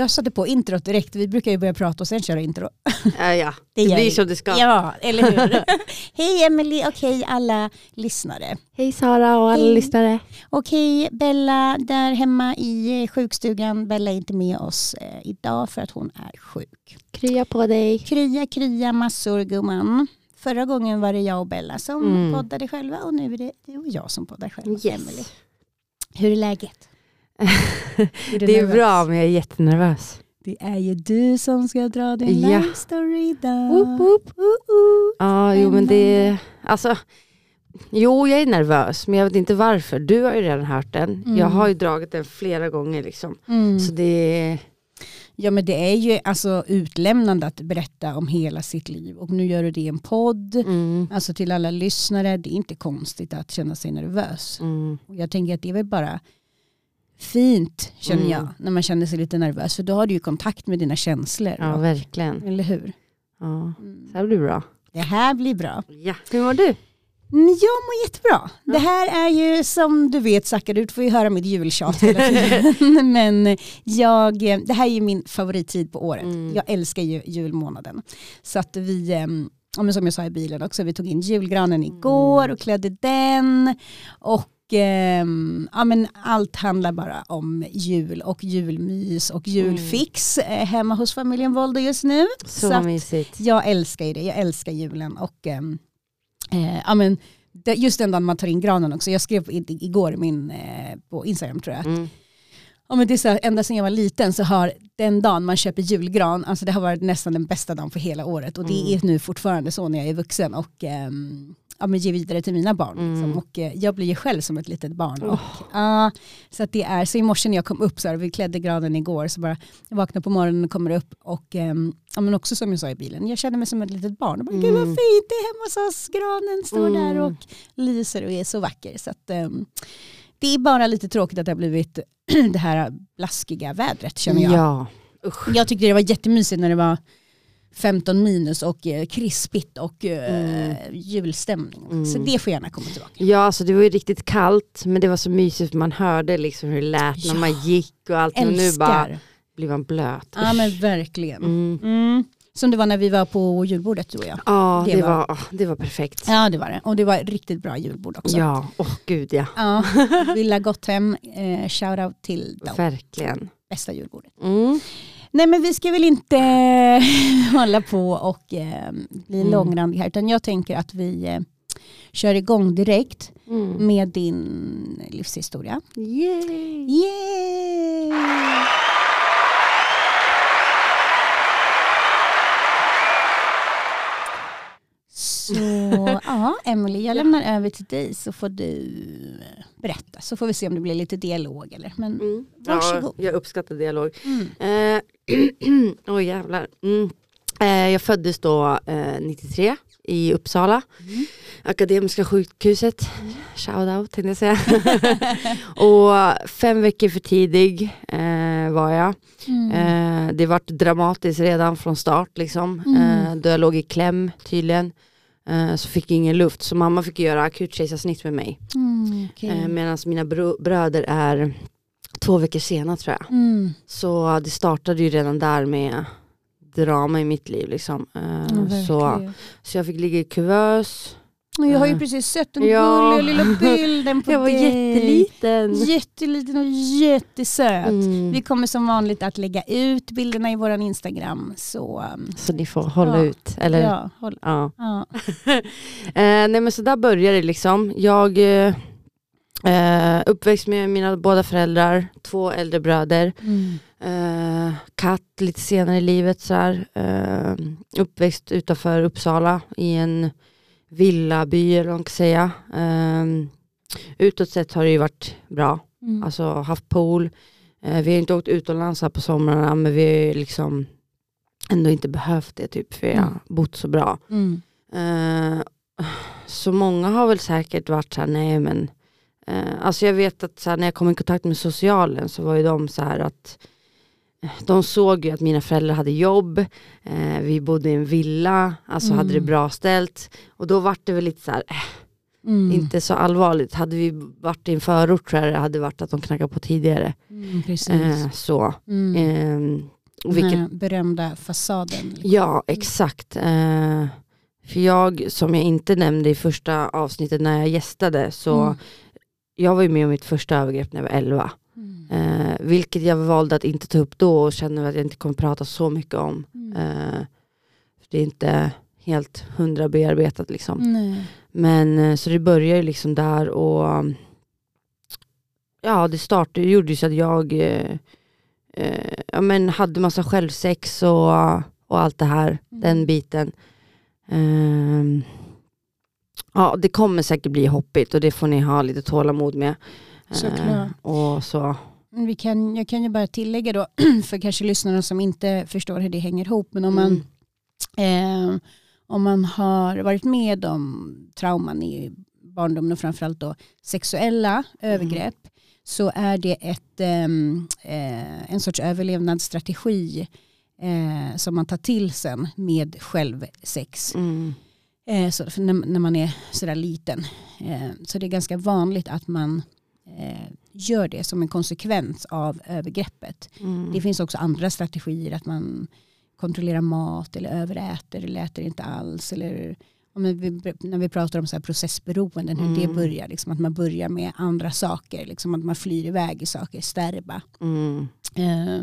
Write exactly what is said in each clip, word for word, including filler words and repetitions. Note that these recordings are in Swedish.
jag satte på introt direkt. Vi brukar ju börja prata och sen köra intro. Ja, ja. Det, det blir som det ska. Ja, eller hur? Hej Emily och hej alla lyssnare. Hej Sara och alla hej. lyssnare. Och hej Bella där hemma i sjukstugan. Bella är inte med oss eh, idag för att hon är sjuk. Krya på dig. Krya, krya massor gumman. Förra gången var det jag och Bella som mm. poddade själva och nu är det du och jag som poddar själva. Yes. Emily. Hur är läget? är det är bra men jag är jättenervös. Det är ju du som ska dra din ja. life story idag. Woop, woop. Uh, uh. Ja, jo men det alltså jo jag är nervös men jag vet inte varför. Du har ju redan hört den. Mm. Jag har ju dragit den flera gånger liksom. Mm. Så det Ja men det är ju alltså utlämnande att berätta om hela sitt liv. Och nu gör du det i en podd. Mm. Alltså till alla lyssnare. Det är inte konstigt att känna sig nervös. Mm. Och jag tänker att det är väl bara fint känner mm. jag. När man känner sig lite nervös. För då har du ju kontakt med dina känslor. Ja och, verkligen. Eller hur? Ja, det här blir bra. Det här blir bra. Ja, hur mår du? Jag mår jättebra. Ja. Det här är ju som du vet Zacka, du får ju höra mitt jultjat hela tiden. Men jag, det här är ju min favorittid på året. Mm. Jag älskar ju julmånaden. Så att vi, ja, men som jag sa i bilen också, vi tog in julgranen igår och klädde den. Och ja, men allt handlar bara om jul och julmys och julfix mm. hemma hos familjen Voldo just nu. Så, Så mysigt. Jag älskar ju det, jag älskar julen och Eh, ja, men det, just den dagen man tar in granen också. Jag skrev i, igår i min, eh, på Instagram tror jag. Mm. Ja, men det är så här, ända sedan jag var liten så har den dagen man köper julgran, alltså det har varit nästan den bästa dagen för hela året. Och det mm. är nu fortfarande så när jag är vuxen och eh, ja, men ger vidare till mina barn. Mm. Liksom. Och eh, jag blir ju själv som ett litet barn. Oh. Och, uh, så att det är, så i morse när jag kom upp så här, vi klädde granen igår så bara jag vaknar på morgonen och kommer upp och eh, ja, men också som jag sa i bilen, jag känner mig som ett litet barn. Och bara, mm. gud vad fint, det är hemma hos oss, granen står mm. där och lyser och är så vacker. Så att eh, det är bara lite tråkigt att det har blivit det här blaskiga vädret känner jag. Ja. Usch. Jag tyckte det var jättemysigt när det var femton minus och eh, krispigt och eh, mm. julstämning. Mm. Så det får gärna komma tillbaka. Ja, alltså det var ju riktigt kallt men det var så mysigt man hörde liksom hur det lät ja. när man gick och allt. Och nu bara blir man blöt. Ja men verkligen. Mm. Mm. Som det var när vi var på julbordet tror jag. Ja, det, det, var, var, det var perfekt. Ja, det var det. Och det var riktigt bra julbord också. Ja, åh oh, gud ja. Ja, Villa Gotthem, eh, shoutout till dem. Verkligen. Bästa julbordet. Mm. Nej men vi ska väl inte hålla på och eh, bli mm. långrandiga här. Utan jag tänker att vi eh, kör igång direkt mm. med din livshistoria. Yay! Yay! Så ja, Emily, jag lämnar över till dig så får du berätta. Så får vi se om det blir lite dialog eller. Men mm. varsågod. Ja, jag uppskattar dialog. Mm. Eh, Åh oh, jävlar. Mm. Eh, jag föddes då eh, nittiotre i Uppsala. Mm. Akademiska sjukhuset. Mm. Shoutout tänkte jag säga. Och fem veckor för tidig eh, var jag. Mm. Eh, det var dramatiskt redan från start liksom. Mm. Eh, då jag låg i kläm tydligen. Uh, så fick jag ingen luft. Så mamma fick göra akutkejsarsnitt med mig. Mm, okay. uh, Medan mina bro- bröder är två veckor senare tror jag. Mm. Så det startade ju redan där med drama i mitt liv. Liksom. Uh, mm, så, så jag fick ligga i kuvös. Jag har ju precis sett den ja. gulliga lilla bilden på jag var dig. jätteliten. Jätteliten och jättesöt. Mm. Vi kommer som vanligt att lägga ut bilderna i våran Instagram. Så, så ni får hålla ja. ut. Eller? Ja. Håll. ja. ja. eh, nej men så där började det liksom. Jag eh, uppväxt med mina båda föräldrar. Två äldre bröder. Mm. Eh, katt lite senare i livet. Så här, eh, uppväxt utanför Uppsala i en villaby eller vad man kan säga. Um, utåt sett har det ju varit bra. Mm. Alltså haft pool. Uh, vi har inte åkt utomlands här på somrarna men vi har liksom ändå inte behövt det typ för jag har mm. bott så bra. Mm. Uh, så många har väl säkert varit så här, nej men uh, alltså jag vet att så här, när jag kom i kontakt med socialen så var ju de så här att de såg ju att mina föräldrar hade jobb. Eh, vi bodde i en villa. Alltså mm. hade det bra ställt. Och då var det väl lite så här. Eh, mm. Inte så allvarligt. Hade vi varit i en förort tror jag det hade varit att de knackade på tidigare. Mm, precis. Eh, så. Mm. Eh, vilket... Den här berömda fasaden. Liksom. Ja, exakt. Eh, för jag, som jag inte nämnde i första avsnittet när jag gästade, så mm. jag var ju med om mitt första övergrepp när jag var elva. Mm. Eh, vilket jag valde att inte ta upp då och känner att jag inte kommer prata så mycket om. Mm. Eh, det är inte helt hundra bearbetat liksom. Nej. Men så det började liksom där och ja, det startade, gjorde ju så att jag eh, eh, ja, men hade massa självsex och, och allt det här, mm. den biten. Eh, ja, det kommer säkert bli hoppigt och det får ni ha lite tålamod med. Såklart. Eh, och så. Vi kan, jag kan ju bara tillägga då, för kanske lyssnarna som inte förstår hur det hänger ihop, men om man mm. eh, om man har varit med om trauman i barndomen och framförallt då sexuella mm. övergrepp, så är det ett, eh, en sorts överlevnadsstrategi eh, som man tar till sen med självsex. Mm. Eh, så när, när man är sådär liten. Eh, så det är ganska vanligt att man eh, gör det som en konsekvens av övergreppet. Mm. Det finns också andra strategier, att man kontrollerar mat eller överäter eller äter inte alls. Eller om vi, när vi pratar om så här processberoenden, hur mm. det börjar. Liksom, att man börjar med andra saker. Liksom, att man flyr iväg i saker, stärbba. Mm. Eh,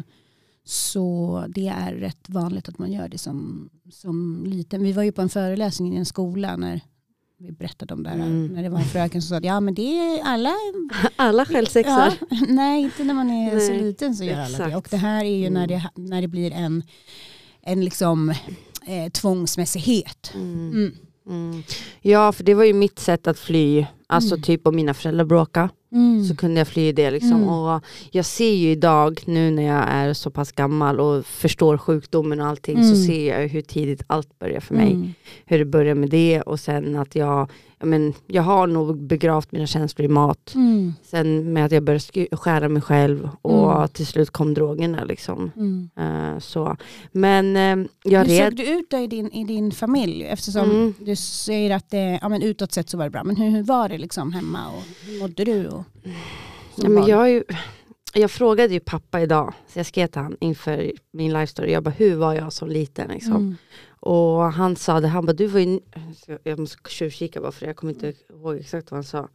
så det är rätt vanligt att man gör det som, som liten. Vi var ju på en föreläsning i en skola när vi berättade om det här. Mm. När det var en fröken som sa att ja, men det är alla... alla självsexar. Ja, nej, inte när man är nej, så liten så gör alla exakt. det. Och det här är ju mm. när, det, när det blir en, en liksom, eh, tvångsmässighet. Mm. Mm. Mm. Ja, för det var ju mitt sätt att fly. Alltså mm. typ om mina föräldrar bråkade. Mm. Så kunde jag fly det liksom. Mm. Och jag ser ju idag, nu när jag är så pass gammal och förstår sjukdomen och allting, mm. så ser jag hur tidigt allt börjar för mig. Mm. Hur det börjar med det och sen att jag, jag, men, jag har nog begravt mina känslor i mat. Mm. Sen med att jag började sk- skära mig själv och mm. till slut kom drogerna liksom. Mm. Uh, så. Men uh, jag Hur red... såg du ut då i din, i din familj? Eftersom mm. du säger att det, ja, men utåt sett så var det bra. Men hur, hur var det liksom hemma och hur mådde du? Och, ja, men jag, ju, jag frågade ju pappa idag. Så jag skrev till han inför min live story. Jag bara, hur var jag som liten liksom? Mm. Och han sa det, han bara, du var ju... Jag måste tjuvkika bara för jag kommer inte ihåg exakt vad han sa.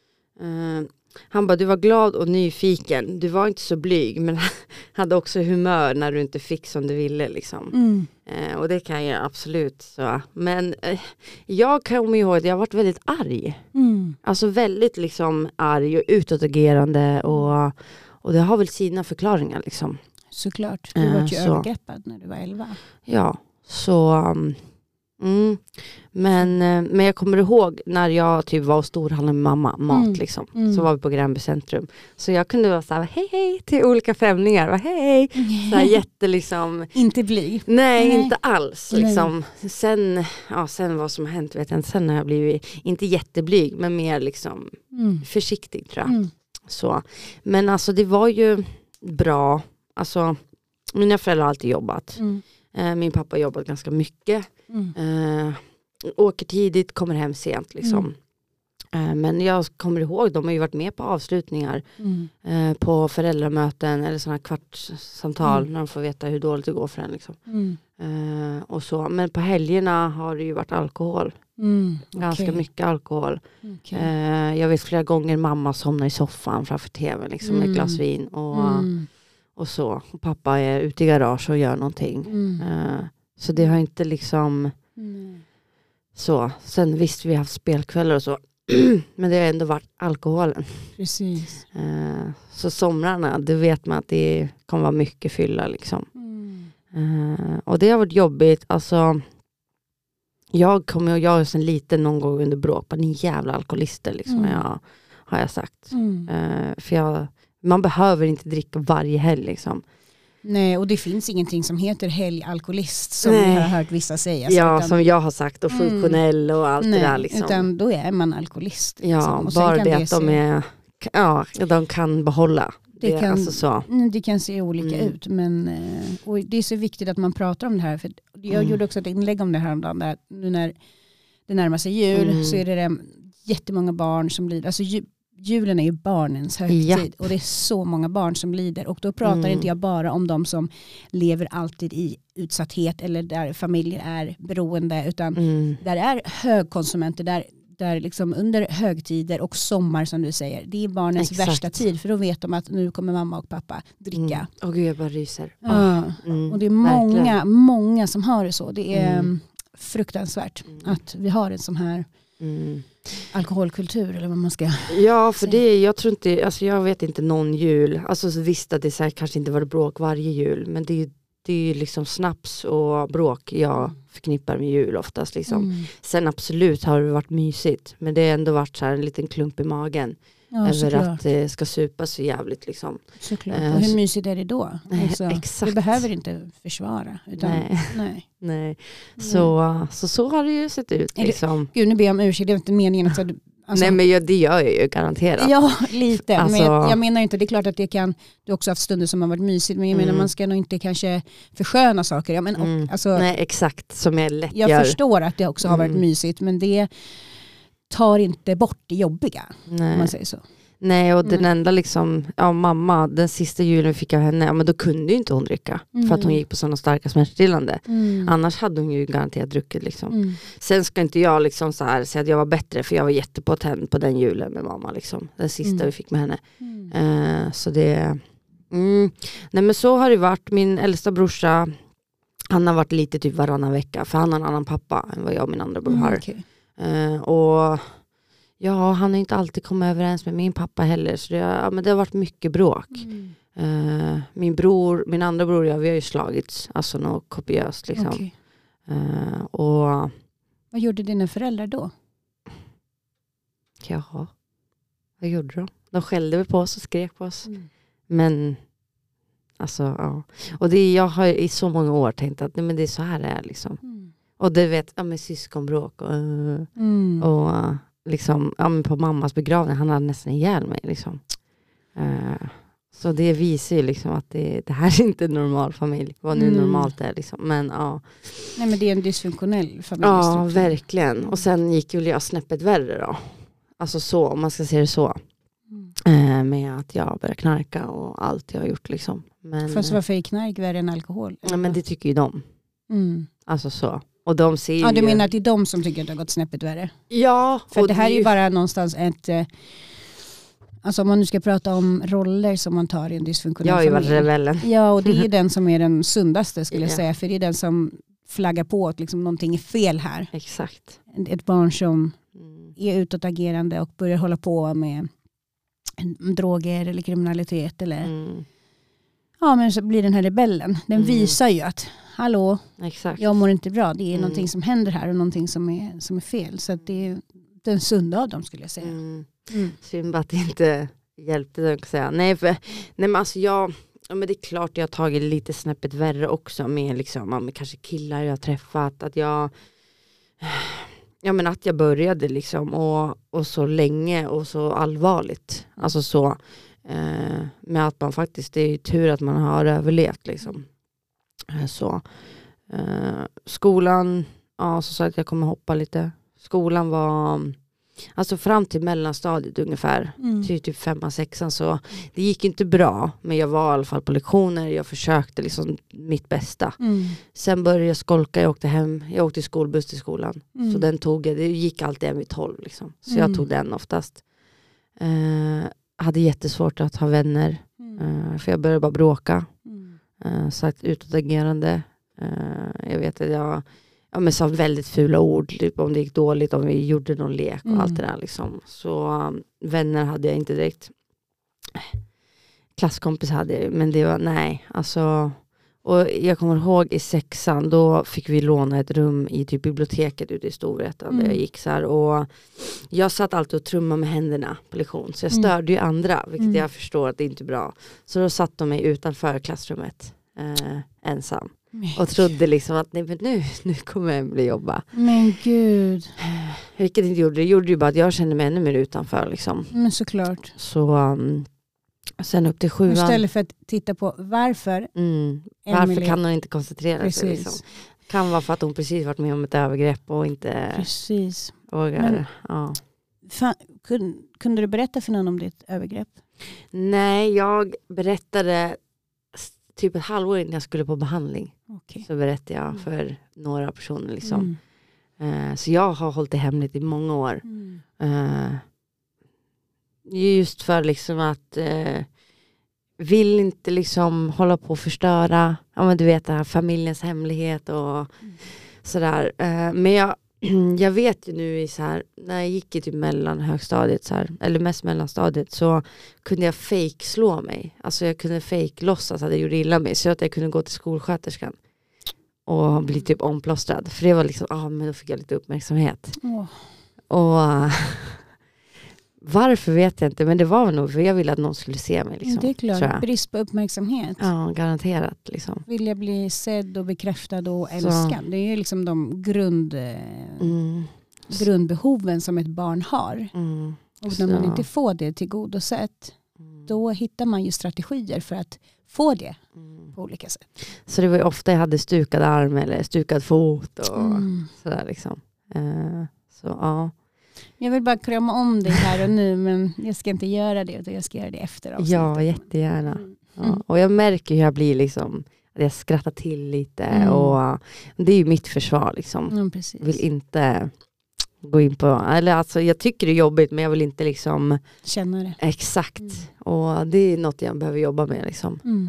Uh, han bara, du var glad och nyfiken. Du var inte så blyg, men hade också humör när du inte fick som du ville liksom. Mm. Uh, och det kan jag absolut så. Men uh, jag kommer ihåg att jag har varit väldigt arg. Mm. Alltså väldigt liksom arg och utåtagerande och, och det har väl sina förklaringar liksom. Såklart, du var ju uh, övergreppad när du var elva. Ja, så... Um, Mm. Men, men jag kommer ihåg när jag typ var och storhandlade med mamma mat mm. liksom. Mm. Så var vi på Gränby centrum. Så jag kunde vara så här, hej hej till olika främlingar. Va, hej. Mm. Så här jätte liksom. Inte bli. Nej, Nej, inte alls liksom. Sen, ja, sen vad som har hänt vet jag inte. Sen har jag blivit, inte jätteblyg, men mer liksom mm. försiktig tror jag. Mm. Så. Men alltså det var ju bra. Alltså, mina föräldrar har alltid jobbat. Mm. Min pappa har jobbat ganska mycket. Mm. Uh, åker tidigt, kommer hem sent liksom. Mm. Uh, men jag kommer ihåg, de har ju varit med på avslutningar. Mm. Uh, på föräldramöten eller sådana kvartssamtal. Mm. När de får veta hur dåligt det går för en liksom. Mm. Uh, och så. Men på helgerna har det ju varit alkohol. Mm. Ganska okay. mycket alkohol. Okay. Uh, jag vet flera gånger mamma somnar i soffan framför tvn liksom, med ett glas vin. Och... Mm. Och så. Och pappa är ute i garage och gör någonting. Mm. Uh, så det har inte liksom... Mm. Så. Sen visst, vi har haft spelkvällar och så. Men det har ändå varit alkoholen. Precis. Uh, så somrarna, det vet man att det kommer vara mycket fylla liksom. Mm. Uh, och det har varit jobbigt. Alltså... Jag kommer och jag är sen liten någon gång under bråk. Bara, ni jävla alkoholister liksom. Mm. Jag, har jag sagt. Mm. Uh, för jag... Man behöver inte dricka varje helg liksom. Nej, och det finns ingenting som heter helgalkoholist som jag har hört vissa säga. Ja, utan, som jag har sagt. Och funktionell och allt nej, det där liksom. Utan då är man alkoholist. Liksom. Ja, bara det, det att de är... Ja, de kan behålla. Det, det, kan, alltså så. det kan se olika mm. ut. Men, och det är så viktigt att man pratar om det här. För jag mm. gjorde också ett inlägg om det här om dagen. Där nu när det närmar sig jul mm. så är det jättemånga barn som blir... Alltså, julen är ju barnens högtid. Ja. Och det är så många barn som lider. Och då pratar Mm. inte jag bara om de som lever alltid i utsatthet eller där familjer är beroende. Utan Mm. där är högkonsumenter, där, där liksom under högtider och sommar som du säger. Det är barnens Exakt. värsta tid. För då vet de att nu kommer mamma och pappa dricka. Mm. Åh gud, jag bara ryser. Ja. Mm. Och det är många, Verkligen. många som har det så. Det är Mm. fruktansvärt Mm. att vi har en sån här Mm. alkoholkultur eller vad man ska. Ja, för det jag tror inte, alltså jag vet inte någon jul. Alltså så visst att det så här, kanske inte var bråk varje jul, men det är ju det är ju liksom snaps och bråk jag förknippar med jul oftast liksom. Mm. Sen absolut har det varit mysigt, men det har ändå varit så här en liten klump i magen Ja, över såklart. att det ska supa så jävligt liksom. såklart. Eh, Och hur så- mysigt är det då? Alltså, Exakt. vi behöver inte försvara. Utan, Nej. nej. Nej. Så, så så har det ju sett ut Är det- liksom. Gud, nu ber jag om ursäkt. Det är inte meningen att... Alltså, Nej, men jag, det gör jag ju garanterat. ja, lite. Alltså- Men jag, jag menar inte, det är klart att det kan, du också haft stunder som har varit mysigt, men jag menar Mm. man ska nog inte kanske försköna saker. Ja, men, och, Mm. alltså, Nej, exakt, som jag lätt jag gör. förstår att det också har varit Mm. mysigt, men det tar inte bort det jobbiga, om Nej. man säger så. Nej, och den Mm. enda liksom, ja mamma, den sista julen fick jag henne, ja men då kunde ju inte hon dricka. För att hon Mm. gick på sådana starka smärtstillande. Mm. Annars hade hon ju garanterat druckit liksom. Mm. Sen ska inte jag liksom så här säga att jag var bättre, för jag var jättepotent på den julen med mamma liksom. Den sista Mm. vi fick med henne. Mm. Eh, så det, mm. Nej men så har det varit. Min äldsta brorsa, han har varit lite typ varannan vecka, för han har en annan pappa än vad jag och min andra bror Mm, har. okej. Eh, och ja, han har inte alltid kommit överens med min pappa heller, så det, ja, men det har varit mycket bråk. Mm. Eh, min bror, min andra bror, ja, vi har ju slagits, alltså något kopiöst liksom. Okej. Eh, och Vad gjorde dina föräldrar då? jaha, vad gjorde de? De skällde väl på oss och skrek på oss. Mm. Men alltså, ja. Och det, jag har i så många år tänkt att nej, men det är så här det är liksom. Mm. Och det vet, ja men syskonbråk och, eh, Mm. och eh, liksom, ja men på mammas begravning, han hade nästan ihjäl mig liksom. Eh, så det visar ju liksom att det, det här är inte en normal familj. Vad nu Mm. normalt är liksom. Men ja. Nej, men det är en dysfunktionell Ja, familjestruktur. verkligen. Och sen gick väl jag snäppet värre då. Alltså så, om man ska se det så. Mm. Eh, med att jag började knarka och allt jag har gjort liksom. Men, Fast varför är knark värre än alkohol? ja, men det tycker ju de. Mm. Alltså så. Och de ser Ja, du ju... menar att det är de som tycker att det har gått snäppet värre? Ja. För och det här är ju ju- bara någonstans ett... eh, Alltså om man nu ska prata om roller som man tar i en dysfunktionell Jag har ju varit familj. rebellen. Ja, och det är ju den som är den sundaste skulle jag Ja. säga. För det är den som flaggar på att liksom någonting är fel här. Exakt. Ett barn som Mm. är utåtagerande och börjar hålla på med droger eller kriminalitet. Eller, Mm. ja, men så blir den här rebellen. Den Mm. visar ju att hallå, Exakt. jag mår inte bra. Det är Mm. någonting som händer här och någonting som är, som är fel. Så att det är den sunda av dem skulle jag säga. Mm. Mm. Synd bara att det inte hjälpte, jag kan säga. Nej, för, nej men alltså jag, ja, men det är klart jag har tagit lite snäppet värre också med liksom, ja, med kanske killar jag har träffat, att jag ja men att jag började liksom och, och så länge och så allvarligt, alltså så eh, med att man faktiskt, det är ju tur att man har överlevt liksom. Eh, så eh, skolan, ja så sa jag att jag kommer hoppa lite. Skolan var alltså fram till mellanstadiet ungefär, Mm. till typ femman, sexan, så det gick inte bra, men jag var i alla fall på lektioner, jag försökte liksom mitt bästa. Mm. Sen började jag skolka, jag åkte hem, jag åkte i skolbuss till skolan. Mm. Så den tog jag, det gick alltid en vid tolv liksom. Så Mm. jag tog den oftast. Eh, hade jättesvårt att ha vänner, Mm. eh, för jag började bara bråka. Mm. Eh, sagt utåtagerande. Eh, jag vet att jag ja, men sa väldigt fula ord, typ om det gick dåligt, om vi gjorde någon lek och Mm. allt det där liksom. Så um, vänner hade jag inte direkt. Klasskompis hade jag, men det var nej, alltså. Och jag kommer ihåg i sexan, då fick vi låna ett rum i typ biblioteket ute i Storvreta Mm. där jag gick så här, och jag satt alltid och trummade med händerna på lektion, så jag Mm. störde ju andra, vilket Mm. jag förstår att det inte är bra. Så då satt de mig utanför klassrummet eh, ensam och trodde liksom att nej, men nu, nu kommer Emelie jobba. Men gud. Vilket inte gjorde, det gjorde ju bara att jag kände mig ännu mer utanför liksom. Men såklart. Så um, sen upp till sjuan. Istället för att titta på varför. Mm. Varför Emelie- kan hon inte koncentrera sig Precis. liksom? Kan vara för att hon precis varit med om ett övergrepp och inte Precis. vågar. Men- Ja. Fan, kunde, kunde du berätta för någon om ditt övergrepp? Nej, jag berättade typ ett halvår innan jag skulle på behandling. Okay. Så berättade jag för några personer liksom. Mm. Uh, så jag har hållit det hemligt i många år. Mm. Uh, just för liksom att uh, vill inte liksom hålla på och förstöra, ja men du vet det här familjens hemlighet och mm. sådär. Uh, men jag Jag vet ju nu i så här, när jag gick i typ mellan högstadiet så här, eller mest mellanstadiet, så kunde jag fake slå mig. Alltså jag kunde fake låtsas att jag gjorde illa mig, så att jag kunde gå till skolsköterskan och bli typ omplåstrad. För det var liksom, ja ah, men då fick jag lite uppmärksamhet. Oh. Och varför vet jag inte, men det var nog för jag ville att någon skulle se mig. Liksom, det är klart, brist på uppmärksamhet. Ja, garanterat. Liksom. Vill jag bli sedd och bekräftad och älskad. Så. Det är ju liksom de grund, mm. grundbehoven som ett barn har. Mm. Och när man inte får det tillgodosett, mm. då hittar man ju strategier för att få det mm. på olika sätt. Så det var ju ofta jag hade stukad arm eller stukad fot och mm. sådär liksom. Uh, så ja. Jag vill bara krama om dig här och nu, men jag ska inte göra det, utan jag ska göra det efter avsnittet. Ja, jättegärna. Mm. Ja. Och jag märker hur jag blir liksom, att jag skrattar till lite mm. och det är ju mitt försvar liksom. Mm, vill inte gå in på, eller alltså jag tycker det är jobbigt, men jag vill inte liksom känna det. Exakt. Mm. Och det är något jag behöver jobba med liksom. Mm.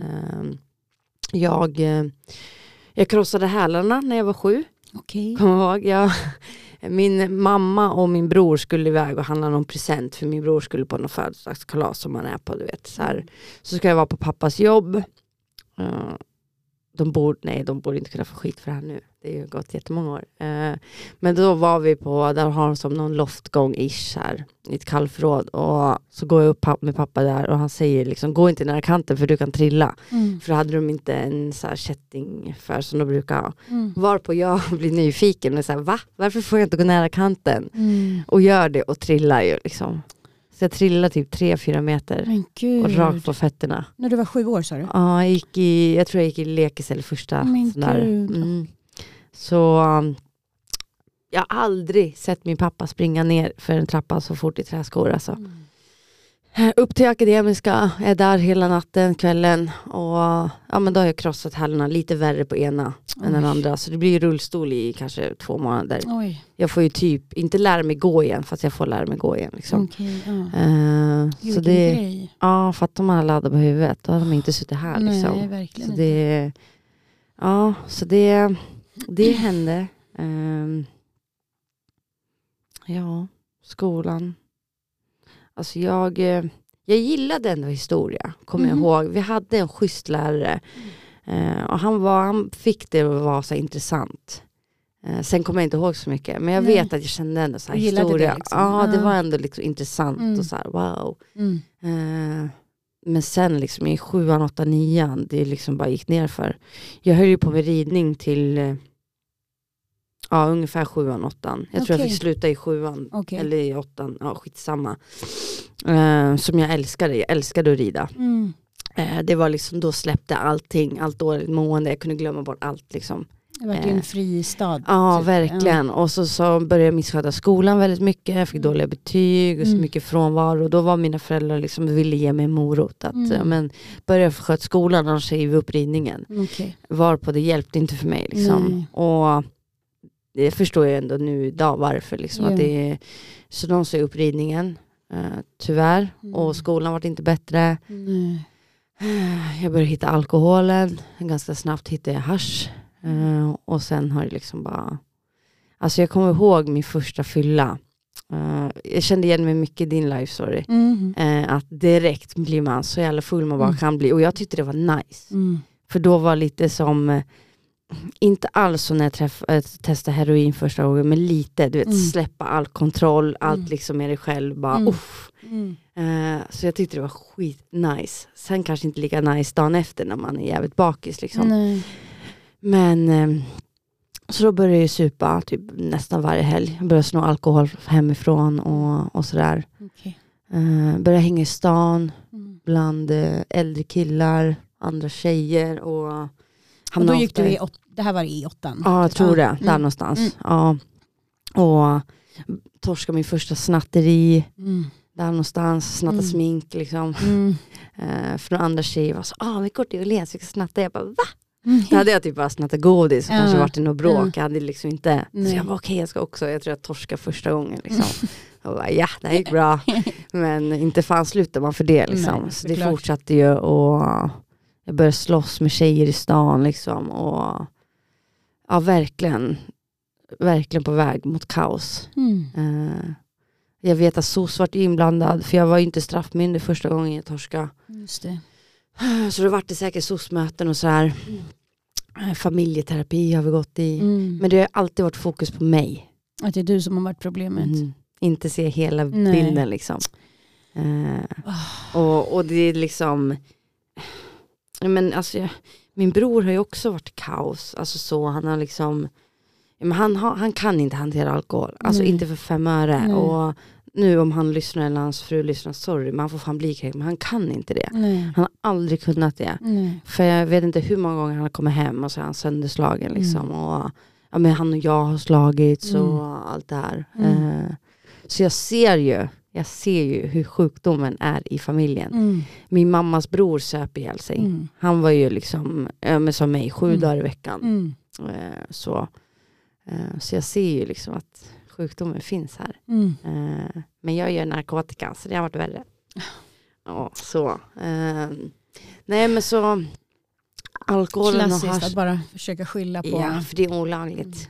Jag jag krossade hälarna när jag var sju. Okej. Kom ihåg, jag min mamma och min bror skulle iväg och handla någon present, för min bror skulle på någon födelsedagskalas som man är på, du vet så här. Så ska jag vara på pappas jobb. Uh, de borde nej, de borde inte kunna få skit för det här nu. Det är ju gått jättemånga år. Uh, men då var vi på, där har de som någon loftgång-ish här i ett kallförråd, och så går jag upp med pappa där och han säger liksom, gå inte nära kanten för du kan trilla. Mm. För då hade de inte en så här kätting för som de brukar ha. Mm. Varpå jag blir nyfiken och så här, va? Varför får jag inte gå nära kanten? Mm. Och gör det och trillar ju liksom. Så jag trillade typ tre fyra meter och rakt på fötterna. När du var sju år sa du? Ja, jag gick i, jag tror jag gick i lekis eller första. Men där. Mm. Så um, jag har aldrig sett min pappa springa ner för en trappa så fort i träskor. Alltså. Mm. Upp till Akademiska, är där hela natten, kvällen. Och ja, men då har jag krossat hälarna lite värre på ena Oj. än den andra. Så det blir ju rullstol i kanske två månader. Oj. Jag får ju typ inte lära mig gå igen, fast jag får lära mig gå igen. Liksom. Okay, ja. uh, så det, grej. Ja, för att de har laddat på huvudet. Då har de inte suttit här. Nej, liksom. verkligen så det, ja, så det, det hände. Um, ja, skolan. Alltså jag, jag gillade ändå historia, kommer mm. jag ihåg. Vi hade en schysst lärare. Uh, och han, var, han fick det att vara så intressant. Uh, sen kommer jag inte ihåg så mycket. Men jag Nej. vet att jag kände ändå så här historia. Det, liksom. Ja, det var ändå liksom intressant. Mm. Och så här, wow. Mm. Uh, men sen liksom i sjuan, åtta, nian, det liksom bara gick ner för. Jag höll ju på med ridning till... Uh, Ja, ungefär sjuan, åttan. Jag tror okay. jag fick sluta i sjuan. Okay. Eller i åttan. Ja, skitsamma. Uh, som jag älskade. Jag älskade att rida. Mm. Uh, det var liksom, då släppte allting. Allt dåligt mående. Jag kunde glömma bort allt liksom. Det var uh, en fristad. Ja, typ. verkligen. Ja. Och så, så började jag missköta skolan väldigt mycket. Jag fick mm. dåliga betyg och så mm. mycket frånvaro. Och då var mina föräldrar liksom, ville ge mig en morot. Att, mm. men började jag sköta skolan, annars säger vi upp ridningen. Okay. Varpå det hjälpte inte för mig liksom. Mm. Och... Det förstår jag ändå nu idag varför. Liksom, yeah. att det är, så de sa upp ridningen. Uh, tyvärr. Mm. Och skolan var inte bättre. Mm. Uh, jag började hitta alkoholen. Ganska snabbt hittade jag hasch. Uh, och sen har det liksom bara... Alltså jag kommer ihåg min första fylla. Uh, jag kände igen mig mycket i din life story. Mm. Uh, att direkt blir man så jävla full man bara mm. kan bli. Och jag tyckte det var nice. Mm. För då var lite som... Inte alls så när jag träff, äh, testade heroin första gången, men lite, du vet, mm. släppa all kontroll, allt mm. liksom med dig själv, bara mm. uff. Mm. Uh, så jag tyckte det var skit nice. Sen kanske inte lika nice dagen efter när man är jävligt bakis liksom. Nej. Men um, så då började jag supa typ nästan varje helg. Jag började snå alkohol hemifrån och, och sådär. Okay. Uh, började hänga i stan mm. bland uh, äldre killar, andra tjejer och Och då gick du i åt, det här var i åttan? Ja, jag tror det. Där mm. någonstans. Mm. Ja. Och torska min första snatteri. Mm. Där någonstans, snatta Mm. smink liksom. Mm. Uh, för några andra tjejer var så, ah vi går till Åhléns, vi ska snatta. Jag bara, va? Mm. Då hade jag typ bara snattat godis och Ja. kanske varit i något bråk. Ja. Jag hade liksom inte, Nej. så jag bara okej okay, jag ska också, jag tror jag torska första gången liksom. Och bara, ja det gick bra. Men inte fan slutar man för det liksom. Nej, så det klart. fortsatte ju och jag började slåss med tjejer i stan liksom. Och ja verkligen, verkligen på väg mot kaos. Mm. Uh, jag vet att S O S var inblandad för jag var ju inte straffmyndig första gången jag torska. Just det. Så det var det säkert S O S-möten och så här. Mm. Familjeterapi har vi gått i. Mm. Men det har alltid varit fokus på mig. Att det är du som har varit problemet. Mm. Inte se hela Nej. bilden liksom. Uh, Oh. och, och det är liksom... Men alltså, jag, min bror har ju också varit kaos. Alltså så, han har liksom... Men han, har, han kan inte hantera alkohol. Alltså Nej. inte för fem öre. Nej. Och nu om han lyssnar eller hans fru lyssnar, sorry, men han får fan bli kränkt. Men han kan inte det. Nej. Han har aldrig kunnat det. Nej. För jag vet inte hur många gånger han har kommit hem och så är han sönderslagen liksom. Mm. Och ja, men han och jag har slagits Mm. och allt det här. Mm. Uh, så jag ser ju, jag ser ju hur sjukdomen är i familjen. Mm. Min mammas bror söp ihjäl sig. Mm. Han var ju liksom, ja, men som mig, sju Mm. dagar i veckan. Mm. Uh, så, uh, så jag ser ju liksom att sjukdomen finns här. Mm. Uh, men jag gör narkotika så det har varit värre. Ja, så. Uh, nej men så alkoholen Klassiskt och hasch. att bara försöka skylla på. Ja, för det är olagligt.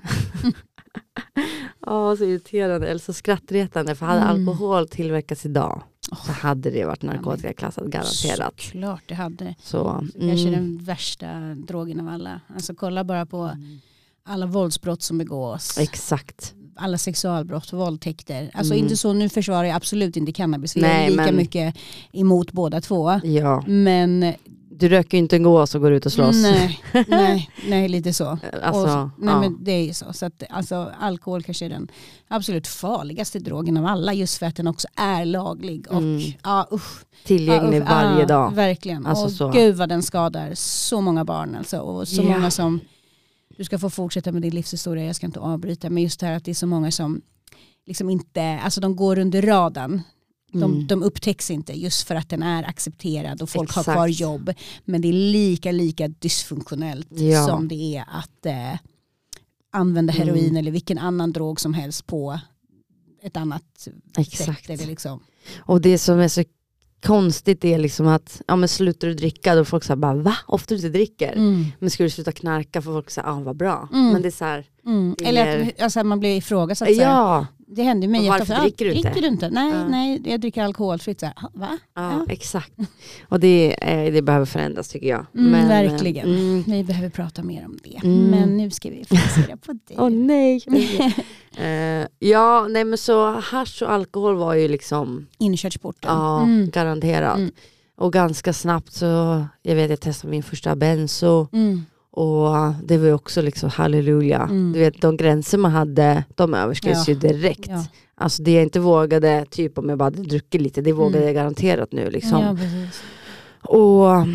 Ja, så irriterande. Eller så skrattretande. För hade Mm. alkohol tillverkats idag Oh. så hade det varit narkotikaklassat garanterat. Klart det hade. Så, Så kanske mm. den värsta drogen av alla. Alltså kolla bara på alla våldsbrott som begås. Exakt. Alla sexualbrott, våldtäkter. Alltså Mm. inte så, nu försvarar jag absolut inte cannabis. Vi Nej, är lika men- mycket emot båda två. Ja. Men Du röker ju inte en gås och går ut och slåss. nej, nej, nej, lite så. Alltså, och, nej ja. men det är ju så. Så att, alltså, alkohol kanske är den absolut farligaste drogen av alla. Just för att den också är laglig. Och, Mm. ja, usch. Tillgänglig Ja, usch, varje ja, dag. Verkligen. Alltså och så. gud vad den skadar så många barn. Alltså, och så Ja. många som, du ska få fortsätta med din livshistoria, jag ska inte avbryta. Men just det här att det är så många som liksom inte, alltså de går under radarn. De, Mm. de upptäcks inte just för att den är accepterad och folk Exakt. har kvar jobb. Men det är lika, lika dysfunktionellt Ja. som det är att eh, använda heroin Mm. eller vilken annan drog som helst på ett annat Exakt. sätt. Eller liksom. Och det som är så konstigt är liksom att ja, men slutar du dricka då folk säger bara va? Ofta du inte dricker. Mm. Men ska du sluta knarka för folk säger ah vad bra. Mm. Men det är så här, Mm. Det Eller är- att alltså, man blir ifrågasatt. Så här. ja, Det händer mig Och varför jätteofta. dricker du inte? Dricker du inte? Nej, Ja. nej, jag dricker alkoholfritt. Så här, "Ha, va? ja, Ja. exakt. Och det, eh, det behöver förändras tycker jag. Mm, Men, verkligen. eh, Mm. Vi behöver prata mer om det. Mm. Men nu ska vi fokusera på det. Åh nej. Eh, ja, nej men så hasch och alkohol var ju liksom Inkörsporten. ja, Mm. garanterat. Mm. Och ganska snabbt så, jag vet jag testade min första benzo Mm. och det var ju också liksom halleluja. Mm. Du vet de gränser man hade, de överskreds Ja. ju direkt. Ja. Alltså det jag inte vågade, typ om jag bara hade druckit lite, det vågade Mm. jag garanterat nu liksom. Ja, precis. Och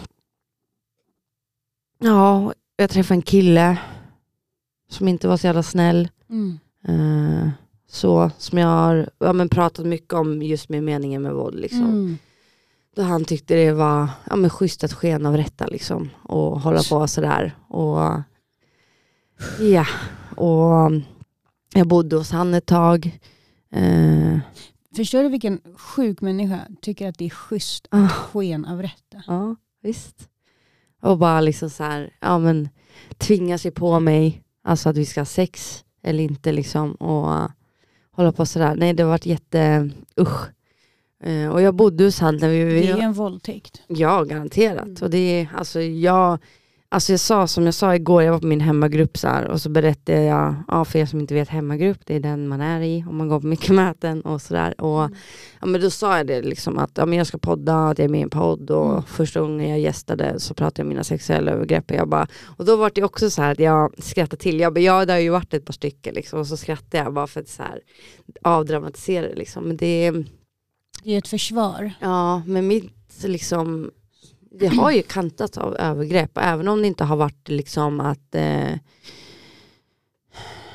ja, jag träffade en kille som inte var så jävla snäll. Mm. Eh, så som jag har ja, men pratat mycket om just med meningen med våld liksom. Mm. Då han tyckte det var ja, men schysst att sken av rätta liksom. Och hålla på sådär. Och ja, och jag bodde hos han ett tag. Eh, Förstår du vilken sjuk människa tycker att det är schysst Ah. att sken av rätta? ja, visst. Och bara liksom så här, ja men tvinga sig på mig. Alltså att vi ska ha sex eller inte liksom. Och uh, hålla på sådär. Nej, det har varit jätte, usch. Uh, och jag bodde hos han när vi... vi Det är en våldtäkt. Ja, garanterat. Mm. Och det är, alltså jag, alltså jag sa, som jag sa igår, jag var på min hemmagrupp så här, och så berättade jag, ja, för er som inte vet hemmagrupp, det är den man är i, om man går på mycket möten och sådär. Och Mm. ja, men då sa jag det liksom att ja, men jag ska podda, att jag är med i en podd och Mm. första gången jag gästade så pratade jag om mina sexuella övergrepp och jag bara, och då var det också så här att jag skrattade till, jag bara, ja det har ju varit ett par stycken liksom, och så skrattade jag bara för att så här avdramatisera det liksom, men det är Det är ett försvar. ja, men mitt liksom, det har ju kantats av övergrepp. Även om det inte har varit liksom att eh,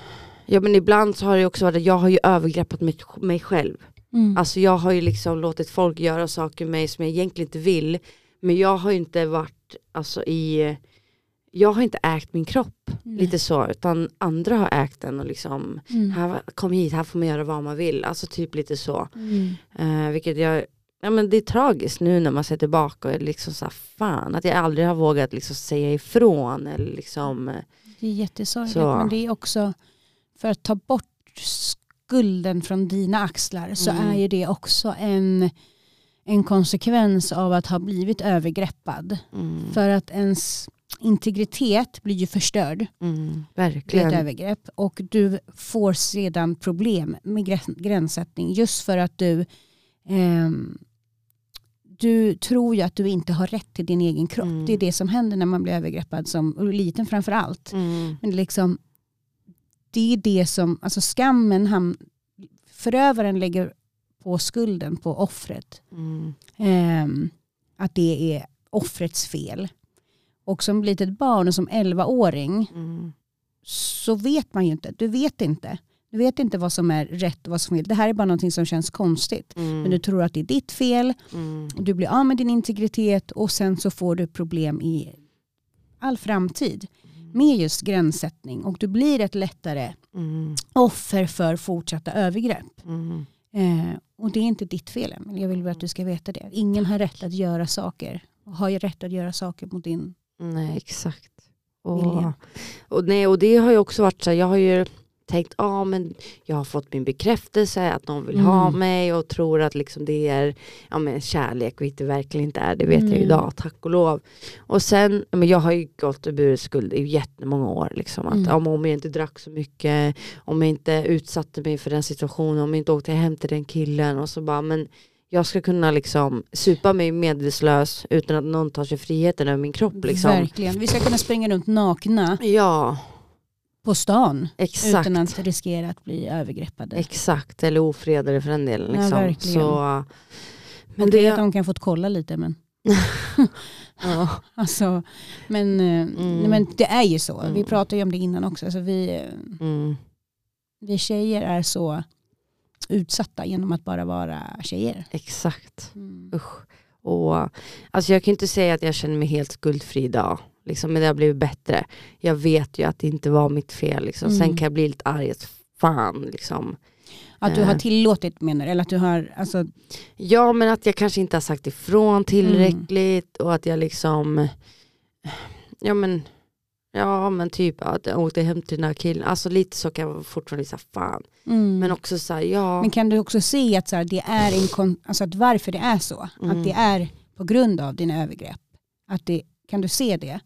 Ja, men ibland så har det också varit att jag har ju övergreppat mig, mig själv. Mm. Alltså jag har ju liksom låtit folk göra saker med mig som jag egentligen inte vill. Men jag har ju inte varit alltså i... Jag har inte ägt min kropp mm. lite så. Utan andra har ägt den och liksom... Mm. Här, kom hit, här får man göra vad man vill. Alltså typ lite så. Mm. Uh, vilket jag... Ja, men det är tragiskt nu när man ser tillbaka och är liksom så här, fan. Att jag aldrig har vågat liksom säga ifrån. Eller liksom... Det är jättesorgligt. Men det är också... För att ta bort skulden från dina axlar så mm. är ju det också en, en konsekvens av att ha blivit övergreppad. Mm. För att ens integritet blir ju förstörd. Mm. Verkligen. Ett övergrepp. Och du får sedan problem med gränssättning just för att du eh, du tror ju att du inte har rätt till din egen kropp. Mm. Det är det som händer när man blir övergreppad som liten framför allt. Mm. Men liksom det är det som, alltså skammen, han, förövaren lägger på skulden på offret. Mm. Eh, att det är offrets fel. Och som litet barn och som elvaåring mm. så vet man ju inte. Du vet inte. Du vet inte vad som är rätt och vad som är fel. Det här är bara någonting som känns konstigt. Mm. Men du tror att det är ditt fel. Mm. Och du blir av med din integritet och sen så får du problem i all framtid. Med just gränssättning. Och du blir ett lättare mm. offer för fortsatta övergrepp. Mm. Eh, och det är inte ditt fel. Men jag vill bara att du ska veta det. Ingen har rätt att göra saker. Och har ju rätt att göra saker mot din Nej, exakt. Och, och, nej, och det har ju också varit så här, jag har ju tänkt, ja ah, men jag har fått min bekräftelse att någon vill mm. ha mig och tror att liksom det är ja, men kärlek, vilket det verkligen inte är, det vet mm. jag idag, tack och lov. Och sen, men jag har ju gått och burit skuld i jättemånga år liksom, att mm. ja, om jag inte drack så mycket, om jag inte utsatte mig för den situationen, om jag inte åkte hem till den killen och så bara, men jag ska kunna liksom supa mig medvetslös utan att någon tar sig friheten över min kropp liksom. Verkligen, vi ska kunna springa runt nakna. Ja. På stan. Exakt. Utan att riskera att bli övergreppade. Exakt, eller ofredade för en del. Liksom. Ja, verkligen. Så, men det är att de kan få kolla lite. Men, ja. alltså, men, mm. men det är ju så. Mm. Vi pratade ju om det innan också. Alltså vi, mm. vi tjejer är så utsatta genom att bara vara tjejer. Exakt. Mm. Usch. Och, alltså jag kan inte säga att jag känner mig helt skuldfri idag. Liksom, men det har blivit bättre. Jag vet ju att det inte var mitt fel. Liksom. Mm. Sen kan jag bli lite arg. Fan, liksom. Att du har tillåtit, menar du? Eller att du har, alltså... Ja, men att jag kanske inte har sagt ifrån tillräckligt. Mm. Och att jag liksom... Ja, men... Ja, men typ att jag åkte hem till den här killen. Alltså lite så kan jag fortfarande säga fan. Mm. Men också så här, ja... Men kan du också se att så här, det är en kon- alltså att varför det är så? Mm. Att det är på grund av dina övergrepp? Att det, kan du se det?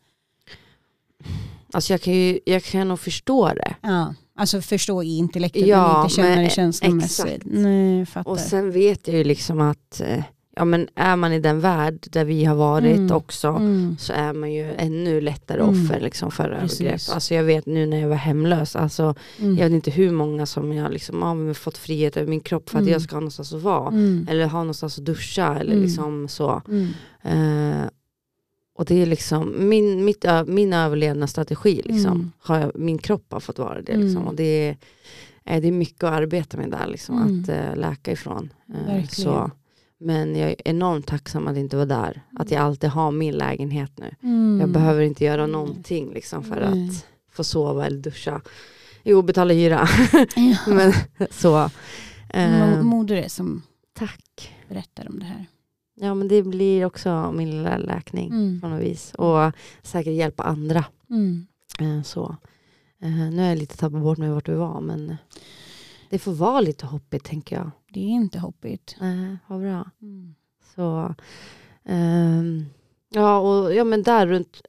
Alltså jag kan ju jag kan nog förstå det. Ja, alltså förstå i intellektet ja, men inte känna men, det känslomässigt. Nej, fattar. Och sen vet jag ju liksom att ja, men är man i den värld där vi har varit mm. också mm. så är man ju ännu lättare mm. offer liksom för Precis. övergrepp. Alltså jag vet nu när jag var hemlös, alltså mm. jag vet inte hur många som jag liksom har fått frihet över min kropp för att mm. jag ska ha någonstans att vara. Mm. Eller ha någonstans att duscha eller mm. liksom så. Mm. Uh, och det är liksom min, mitt, min överlevnadsstrategi liksom. Mm. Har jag, min kropp har fått vara det liksom. Mm. Och det är, det är mycket att arbeta med där liksom. Mm. Att uh, läka ifrån. Uh, så Men jag är enormt tacksam att inte vara där. Att jag alltid har min lägenhet nu. Mm. Jag behöver inte göra någonting liksom, för mm. att få sova eller duscha. Jo, betala hyra. Ja. Men så. Eh, Moder är som tack. berättar om det här. Ja, men det blir också min lilla läkning mm. på något vis. Och säkert hjälpa andra. Mm. Eh, så. Eh, nu är jag lite tappat bort med vart vi var, men... Det får vara lite hoppigt, tänker jag. Det är inte hoppigt. Nej, vad bra. Mm. Så, um, ja, och ja, men där runt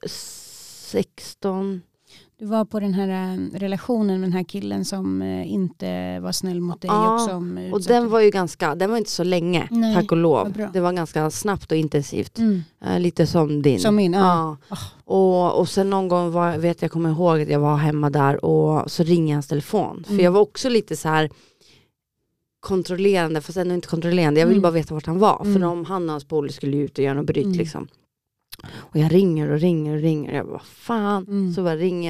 sexton. Du var på den här uh, relationen med den här killen som uh, inte var snäll mot dig. Ja, och, som och den var ju ganska, den var inte så länge, Nej, tack och lov. Det var ganska snabbt och intensivt. Mm. Uh, lite som din. Som min, ja. ja. Oh. Och, och sen någon gång var, vet jag kommer ihåg att jag var hemma där och så ringer hans telefon. Mm. För jag var också lite så här kontrollerande, fast ändå inte kontrollerande. Jag ville mm. bara veta vart han var. Mm. För om han och hans polare skulle ut och göra något bryt mm. liksom. Och jag ringer och ringer och ringer. Och jag bara, fan. Mm. Så bara ringer jag.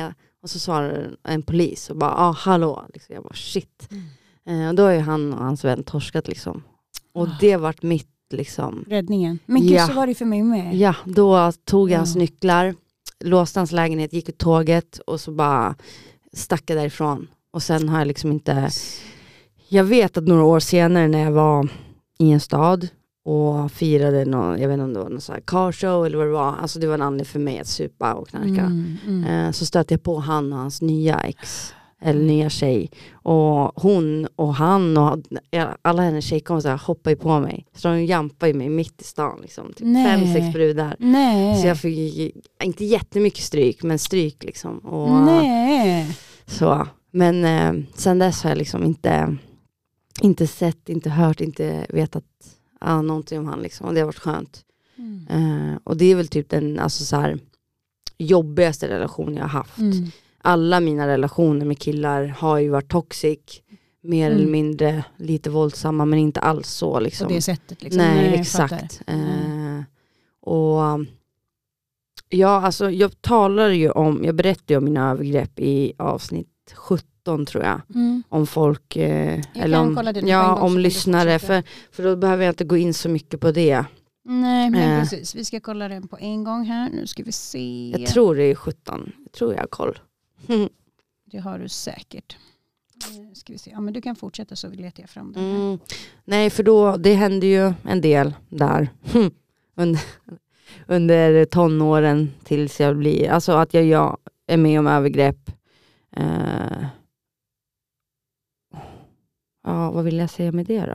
Och så svarar en polis och bara, ja ah, hallå. Liksom, jag bara shit. Mm. Eh, och då har ju han och hans vän torskat liksom. Och oh. det vart mitt liksom. Räddningen. Men gud, ja. så var det för mig med. Ja, då tog jag hans ja. nycklar. Låste hans lägenhet, gick ut tåget. Och så bara stack jag därifrån. Och sen har jag liksom inte... Jag vet att några år senare när jag var i en stad och firade någon, jag vet inte om det var någon sån här car show eller vad det var. Alltså det var en anledning för mig att supa och knarka. Mm, mm. Eh, så stötte jag på han och hans nya ex. Eller nya tjej. Och hon och han och alla hennes tjejkompisar hoppade ju på mig. Så de jampade ju mig mitt i stan. Liksom. Typ fem, sex brudar. Nej. Så jag fick inte jättemycket stryk, men stryk liksom. Och, Nej. Så. Men eh, sen dess har jag liksom inte, inte sett, inte hört, inte vetat ah, någonting om han. Liksom. Och det har varit skönt. Mm. Eh, och det är väl typ den alltså, så här, jobbigaste relation jag har haft. Mm. Alla mina relationer med killar har ju varit toxic. Mer mm. eller mindre lite våldsamma, men inte alls så. Liksom. På det sättet liksom. Nej, Nej exakt. Mm. Eh, och ja, alltså jag talar ju om, jag berättar ju om mina övergrepp i avsnitt sjutton tror jag. Mm. Om folk, eh, eller om, ja, om lyssnare. För, för då behöver jag inte gå in så mycket på det. Nej, men eh. precis. Vi ska kolla den på en gång här. Nu ska vi se. Jag tror det är sjutton. Jag tror jag har koll. Det har du säkert. Ska vi se. Ja, men du kan fortsätta så letar jag fram den. Mm. Nej, för då, det hände ju en del där. under, under tonåren tills jag blir, alltså att jag, jag är med om övergrepp. Uh, ja, vad vill jag säga med det då?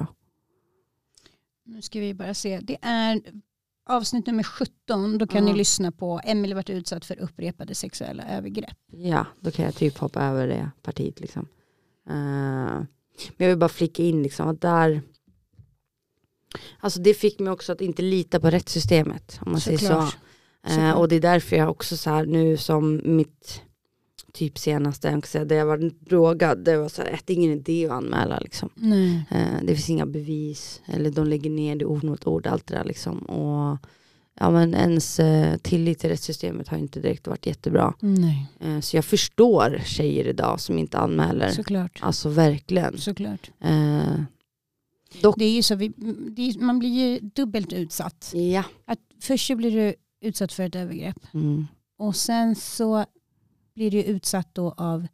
Nu ska vi bara se. Det är avsnitt nummer sjutton. Då kan mm. ni lyssna på Emelie varit utsatt för upprepade sexuella övergrepp. Ja, då kan jag typ hoppa över det partiet liksom. Uh, men jag vill bara flicka in liksom att där, alltså det fick mig också att inte lita på rättssystemet om man så säger så. Uh, och det är därför jag också så här nu som mitt typ senaste, jag kan säga, där jag var drogad, det var så här, det är ingen idé att anmäla liksom. Nej. Uh, det finns inga bevis, eller de lägger ner det ord mot ord, allt det där liksom. Och ja, men ens uh, tillit till rättssystemet har inte direkt varit jättebra. Nej. Uh, så jag förstår tjejer idag som inte anmäler. Såklart. Alltså verkligen. Såklart. Uh, dock. Det är ju så, vi, det är, man blir ju dubbelt utsatt. Ja. Att först så blir du utsatt för ett övergrepp. Mm. Och sen så blir du utsatt då av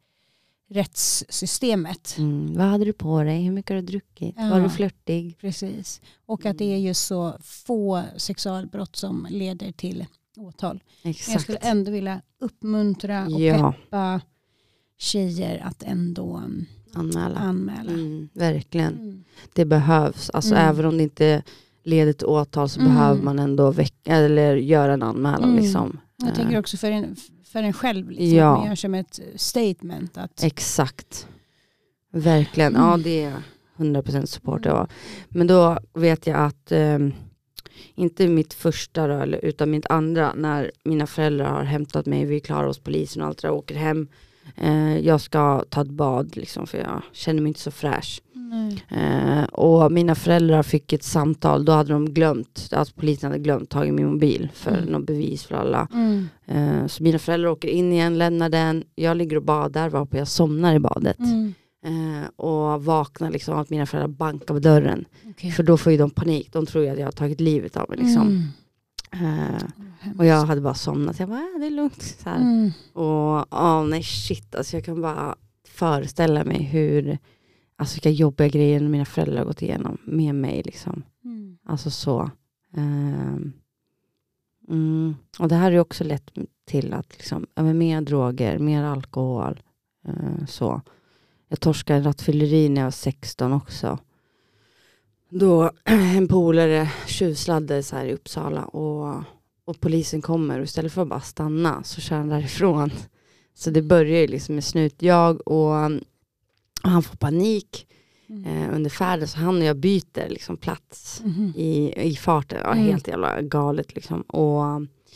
rättssystemet. Mm. Vad hade du på dig? Hur mycket har du druckit? Ja, var du flörtig? Precis. Och att det är ju så få sexualbrott som leder till åtal. Exakt. Men jag skulle ändå vilja uppmuntra och ja. peppa tjejer att ändå anmäla. anmäla. Mm, verkligen. Mm. Det behövs. Alltså mm. även om det inte leder till åtal så mm. behöver man ändå väcka eller göra en anmälan. Mm. Liksom. Jag tänker också för en, för en själv. Liksom, ja. Att man gör som ett statement. Att... Exakt. Verkligen. Mm. Ja, det är hundra procent support. Ja. Men då vet jag att eh, inte mitt första då, eller, utan mitt andra, när mina föräldrar har hämtat mig, vi är klara hos polisen och allt det där, åker hem. Eh, jag ska ta ett bad liksom, för jag känner mig inte så fräsch. Mm. Eh, och mina föräldrar fick ett samtal, då hade de glömt, alltså polisen hade glömt tagit min mobil för mm. någon bevis för alla. Mm. Eh, så mina föräldrar åker in igen, lämnar den, jag ligger och badar, varpå jag somnar i badet. Mm. Eh, och vaknar liksom att mina föräldrar bankar på dörren. Okay. För då får ju de panik, de tror ju att jag har tagit livet av mig liksom. Mm. Uh, och jag hade bara somnat. Jag bara, äh, det är lugnt. Så här. Mm. Och oh, nej shit. Alltså jag kan bara föreställa mig hur, alltså vilka jobbiga grejer mina föräldrar har gått igenom med mig liksom. Mm. Alltså så. Uh, mm. Och det här är också lett till att liksom, ja, mer droger, mer alkohol. Uh, så. Jag torskade en rattfylleri när jag var sexton också. Då en polare tjuvsladdade så här i Uppsala och, och polisen kommer och istället för att bara stanna så kör han därifrån. Så det börjar ju liksom med snutjag och, och han får panik mm. eh, under färden, så han och jag byter liksom plats mm. i, i farten. Ja, mm. Helt jävla galet liksom. Och,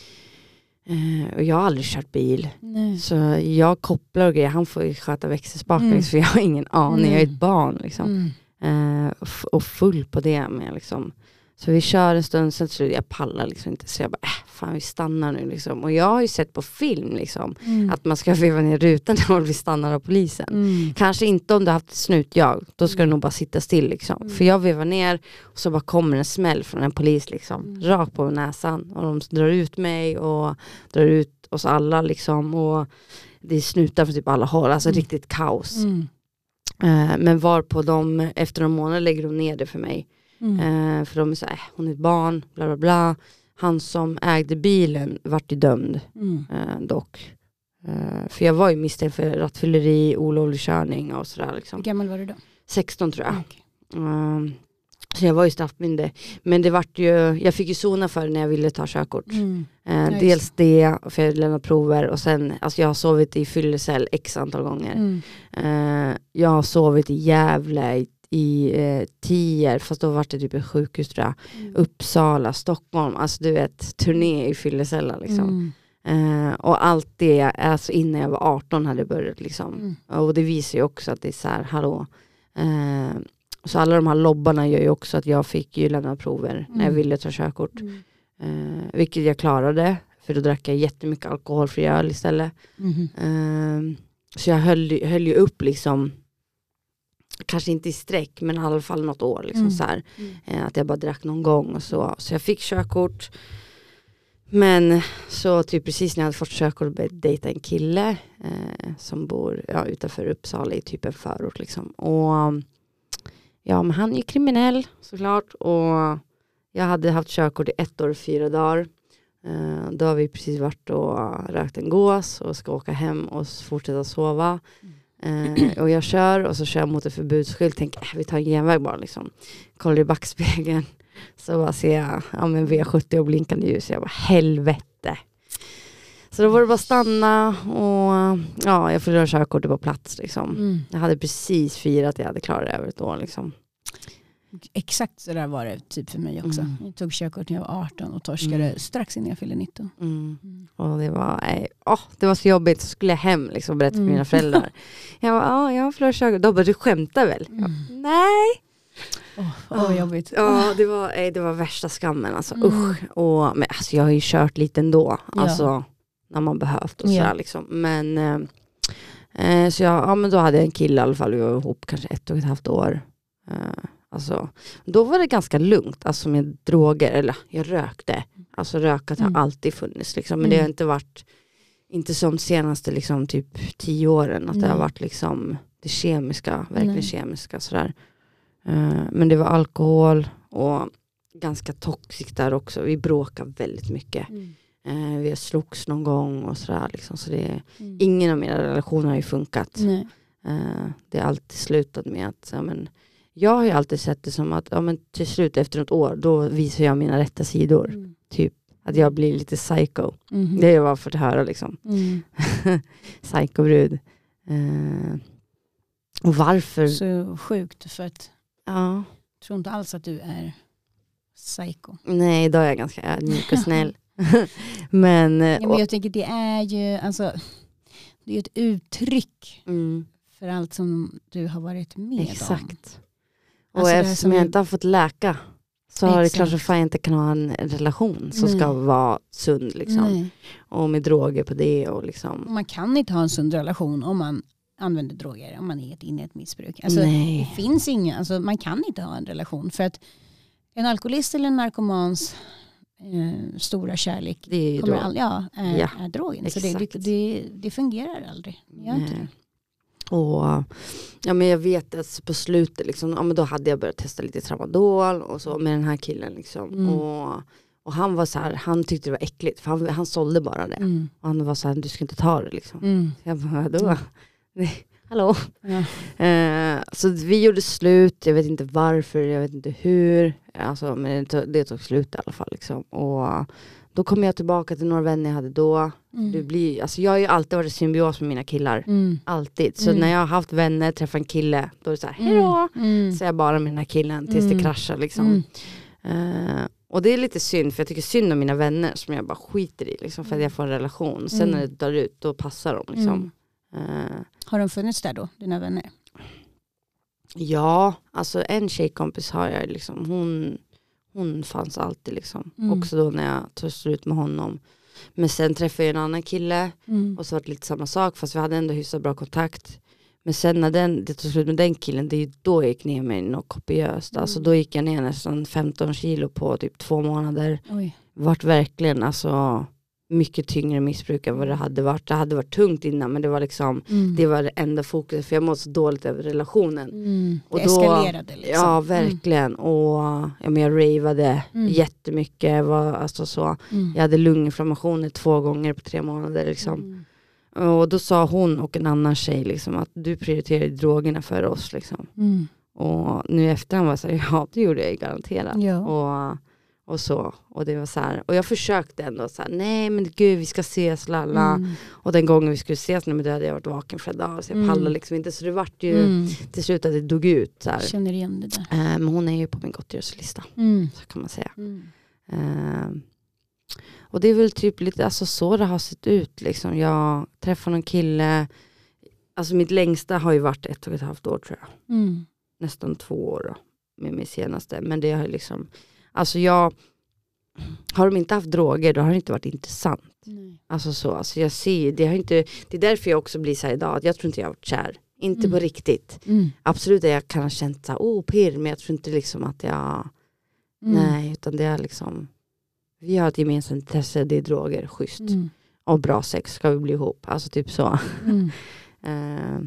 eh, och jag har aldrig kört bil. Nej. Så jag kopplar och grejer. Han får ju sköta växelspaken mm. för jag har ingen aning. Mm. Jag är ett barn liksom. Mm. Uh, f- och full på det med liksom Så vi kör en stund, sen så jag pallar liksom inte. Så jag bara, äh, fan vi stannar nu liksom. Och jag har ju sett på film liksom. Mm. Att man ska veva ner rutan när man blir stannad av polisen. Mm. Kanske inte om du har haft ett snutjag. Då ska mm. du nog bara sitta still liksom. Mm. För jag vevar ner och så bara kommer en smäll från en polis liksom. Mm. Rakt på näsan. Och de drar ut mig och drar ut oss alla liksom. Och det snutar från typ alla håll. Alltså mm. riktigt kaos. Mm. Uh, men var på dem efter några månader lägger de ner det för mig. Mm. Uh, för de är så här, hon är ett barn, bla bla bla. Han som ägde bilen vart ju dömd mm. uh, dock. Uh, för jag var ju misstänkt för rattfylleri, olovlig körning och sådär liksom. Hur gammal var du då? sexton tror jag. Okay. Uh, så jag var ju straffmyndig. Men det vart ju, jag fick ju sona för när jag ville ta körkort. Mm. Uh, nice. Dels det, för jag lämnade prover. Och sen, alltså jag har sovit i fyllecell x antal gånger. Mm. Uh, jag har sovit i Gävle i, i uh, Tierp, fast då var det typ ett sjukhus tror jag. Mm. Uppsala, Stockholm. Alltså du vet, turné i fyllecella liksom. Mm. Uh, och allt det, alltså innan jag var arton hade börjat liksom. Mm. Och det visar ju också att det är så här, hallå. Uh, Så alla de här lobbarna gör ju också att jag fick ju lämna prover mm. när jag ville ta körkort. Mm. Eh, vilket jag klarade. För då drack jag jättemycket alkoholfri öl istället. Mm. Eh, så jag höll, höll ju upp liksom. Kanske inte i sträck, men i alla fall något år. Liksom, mm. så här, eh, att jag bara drack någon gång och så. Så jag fick körkort. Men så typ precis när jag hade fått körkort började jag dejta en kille. Eh, som bor ja, utanför Uppsala i typ en förort liksom. Och... Ja, men han är ju kriminell såklart. Och jag hade haft körkort i ett år och fyra dagar. Uh, då har vi precis varit och rökt en gås och ska åka hem och fortsätta sova. Uh, och jag kör och så kör jag mot en förbudsskylt. Tänker, äh, vi tar en genväg bara liksom. Kollar i backspegeln. Så bara ser jag ja, men V sjuttio och blinkande ljus. Jag bara, helvete. Så då var det bara stanna och ja, jag förlorade körkortet på plats liksom. Mm. Jag hade precis firat att jag hade klarat det över ett år liksom. Exakt så där var det typ för mig också. Mm. Jag tog körkort när jag var arton och torskade mm. strax innan jag fyllde nitton. Mm. Mm. Och det var, nej, åh, det var så jobbigt. Så skulle jag hem liksom och berätta för mm. mina föräldrar. Jag var, ja, jag har förlorat körkort. Då bara, du skämtar väl? Mm. Jag, nej. Åh, oh, oh, jobbigt. Ja, det var, nej, det var värsta skammen alltså. Mm. Usch. Och, men alltså jag har ju kört lite ändå. Alltså... Ja. När man behövt och sådär yeah. liksom. Men eh, så jag, ja men då hade jag en kille i alla fall. Vi var ihop kanske ett och ett halvt år. Eh, alltså, då var det ganska lugnt. Alltså med droger, eller jag rökte. Alltså rökat har mm. alltid funnits liksom. Men mm. det har inte varit, inte som senaste liksom typ tio åren. Att mm. det har varit liksom det kemiska, verkligen mm. kemiska sådär. Eh, men det var alkohol och ganska toxic där också. Vi bråkade väldigt mycket. Mm. Eh, vi har slogs någon gång och sådär liksom, så det är, mm. ingen av mina relationer har ju funkat. Eh, det har alltid slutat med att ja, men, jag har ju alltid sett det som att ja, men, till slut efter något år då visar jag mina rätta sidor. Mm. Typ att jag blir lite psycho. Mm. Det har jag bara fått höra liksom. Mm. Psychobrud. Eh, och varför? Så sjukt för att ja. jag tror inte alls att du är psycho. Nej, då är jag ganska ödmjuk och snäll. men, ja, men jag tänker det är ju alltså, det är ett uttryck mm. för allt som du har varit med exakt. Om. Exakt. Och alltså eftersom jag inte har fått läka så exakt. Har det klart att jag inte kan ha en relation som Nej. Ska vara sund liksom. Nej. Och med droger på det och liksom. Man kan inte ha en sund relation om man använder droger, om man är inne i ett missbruk. Alltså, det finns inga, alltså, man kan inte ha en relation för att en alkoholist eller en narkomans Eh, stora kärlek det är, kommer all, ja, är, ja, är drogen. Så det, det, det fungerar aldrig. Jag inte det. Och ja, men jag vet att på slutet liksom, ja, men då hade jag börjat testa lite tramadol och så med den här killen liksom. Mm. Och, och han var så här, han tyckte det var äckligt för han, han sålde bara det. Mm. Och han var så här, du ska inte ta det liksom. Mm. Jag bara, då? Mm. Nej. Hallå. Ja. Eh, så vi gjorde slut. Jag vet inte varför. Jag vet inte hur. Alltså, men det, det tog slut i alla fall. Liksom. Och då kom jag tillbaka till några vänner jag hade då. Mm. Det blir, alltså, jag har ju alltid varit symbios med mina killar. Mm. Alltid. Så mm. när jag har haft vänner, träffat en kille. Då är det så här, hejdå. Mm. Så jag bara med den här killen tills mm. det kraschar. Liksom. Mm. Eh, och det är lite synd. För jag tycker synd om mina vänner. Som jag bara skiter i. Liksom, för att jag får en relation. Sen mm. när det dör ut, då passar de. Liksom. Mm. Uh, har de funnits där då, dina vänner? Ja, alltså en tjejkompis har jag liksom, hon, hon fanns alltid liksom. Mm. Också då när jag tog slut med honom. Men sen träffade jag en annan kille. Mm. Och så var det lite samma sak. Fast vi hade ändå hyfsat bra kontakt. Men sen när den, det tog slut med den killen. Det är ju då jag gick ner mig något kopiöst. Mm. Alltså då gick jag ner nästan femton kilo på typ två månader. Oj. Vart verkligen alltså mycket tyngre missbruk än vad det hade varit. Det hade varit tungt innan. Men det var liksom, Mm. det var det enda fokuset. För jag mådde så dåligt över relationen. Mm. Det Och då, eskalerade liksom. Ja, verkligen. Mm. Och ja, men jag ravade Mm. jättemycket. Var, alltså, så. Mm. Jag hade lunginflammationer två gånger på tre månader. Liksom. Mm. Och då sa hon och en annan tjej liksom, att du prioriterade drogerna för oss. Liksom. Mm. Och nu efter han var så här, ja det gjorde jag garanterat. Ja. Och, och så. Och det var så här. Och jag försökte ändå så här, nej men gud vi ska ses lalla. Mm. Och Och den gången vi skulle ses, nej, men då hade jag varit vaken flera dagar. Så jag Mm. pallade liksom inte. Så det vart ju Mm. till slut att det dog ut. Så här. Jag känner igen det där. Eh, men hon är ju på min gottgörelselista. Mm. Så kan man säga. Mm. Eh, och det är väl typ lite alltså, så det har sett ut. Liksom. Jag träffade någon kille. Alltså mitt längsta har ju varit ett och ett halvt år tror jag. Mm. Nästan två år då, med min senaste. Men det har liksom, alltså jag, har de inte haft droger då har det inte varit intressant. Nej. Alltså så, alltså jag ser, det har inte, det är därför jag också blir så här idag. Att jag tror inte jag har varit kär. Inte Mm. på riktigt. Mm. Absolut att jag kan ha känt så här, oh pirr, men jag tror inte liksom att jag, Mm. nej, utan det är liksom, vi har ett gemensamt intresse, det är droger, schysst. Mm. Och bra sex, ska vi bli ihop. Alltså typ så. Mm. Eh,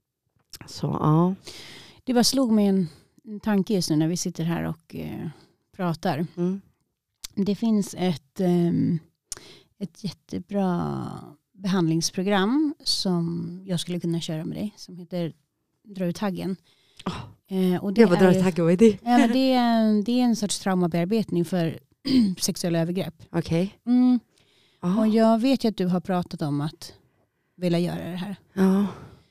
så ja. Det bara slog mig en, en tanke just nu när vi sitter här och eh, pratar. Mm. Det finns ett, ehm, ett jättebra behandlingsprogram som jag skulle kunna köra med dig. Som heter Dra ut taggen. Oh, eh, och det jag var dra är- ett tagg, vad är det? Ja, men det, är, det är en sorts traumabearbetning för sexuella övergrepp. Okej. Mm. Ja. Och jag vet ju att du har pratat om att vilja göra det här. Ja.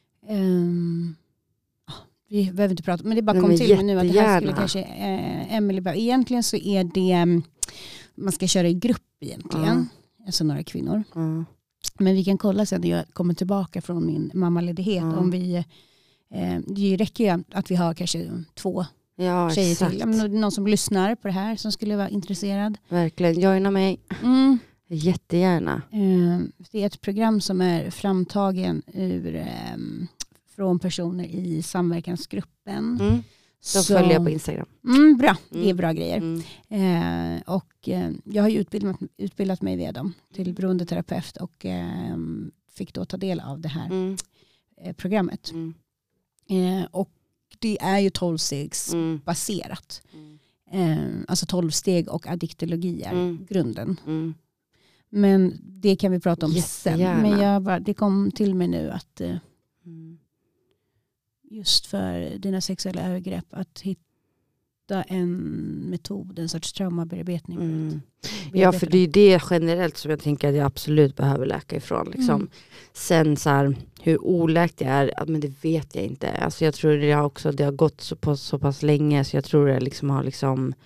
Um, vi behöver inte prata, men det bara Nej, kom men till mig nu att det här skulle jättegärna. kanske eh, Emily bara, egentligen så är det mm, man ska köra i grupp egentligen. Alltså några kvinnor. Ja. Men vi kan kolla sen när jag kommer tillbaka från min mammaledighet Ja. om vi eh, det räcker ju att vi har kanske två Ja, tjejer exakt. till. Ja, men någon som lyssnar på det här som skulle vara intresserad. Verkligen, joina mig. Mm. Jättegärna. Eh, det är ett program som är framtagen ur, eh, från personer i samverkansgruppen. Mm. De Så- följer jag på Instagram. Mm, bra, det är Mm. bra grejer. Mm. Eh, och eh, jag har ju utbildat, utbildat mig via dem till beroendeterapeut och eh, fick då ta del av det här Mm. eh, programmet. Mm. Eh, och det är ju tolvstegsbaserat. Mm. Eh, alltså tolv steg och addiktologi är Mm. grunden. Mm. Men det kan vi prata om Jättegärna. sen. Men jag bara, det kom till mig nu att eh, Mm. just för dina sexuella övergrepp att hitta en metod, en sorts traumabearbetning. Mm. Ja, för det är det generellt som jag tänker att jag absolut behöver läka ifrån. Liksom. Mm. Sen så här, hur oläkt det är, ja, men det vet jag inte. Alltså jag tror det har också, det har gått så pass, så pass länge så jag tror det liksom har liksom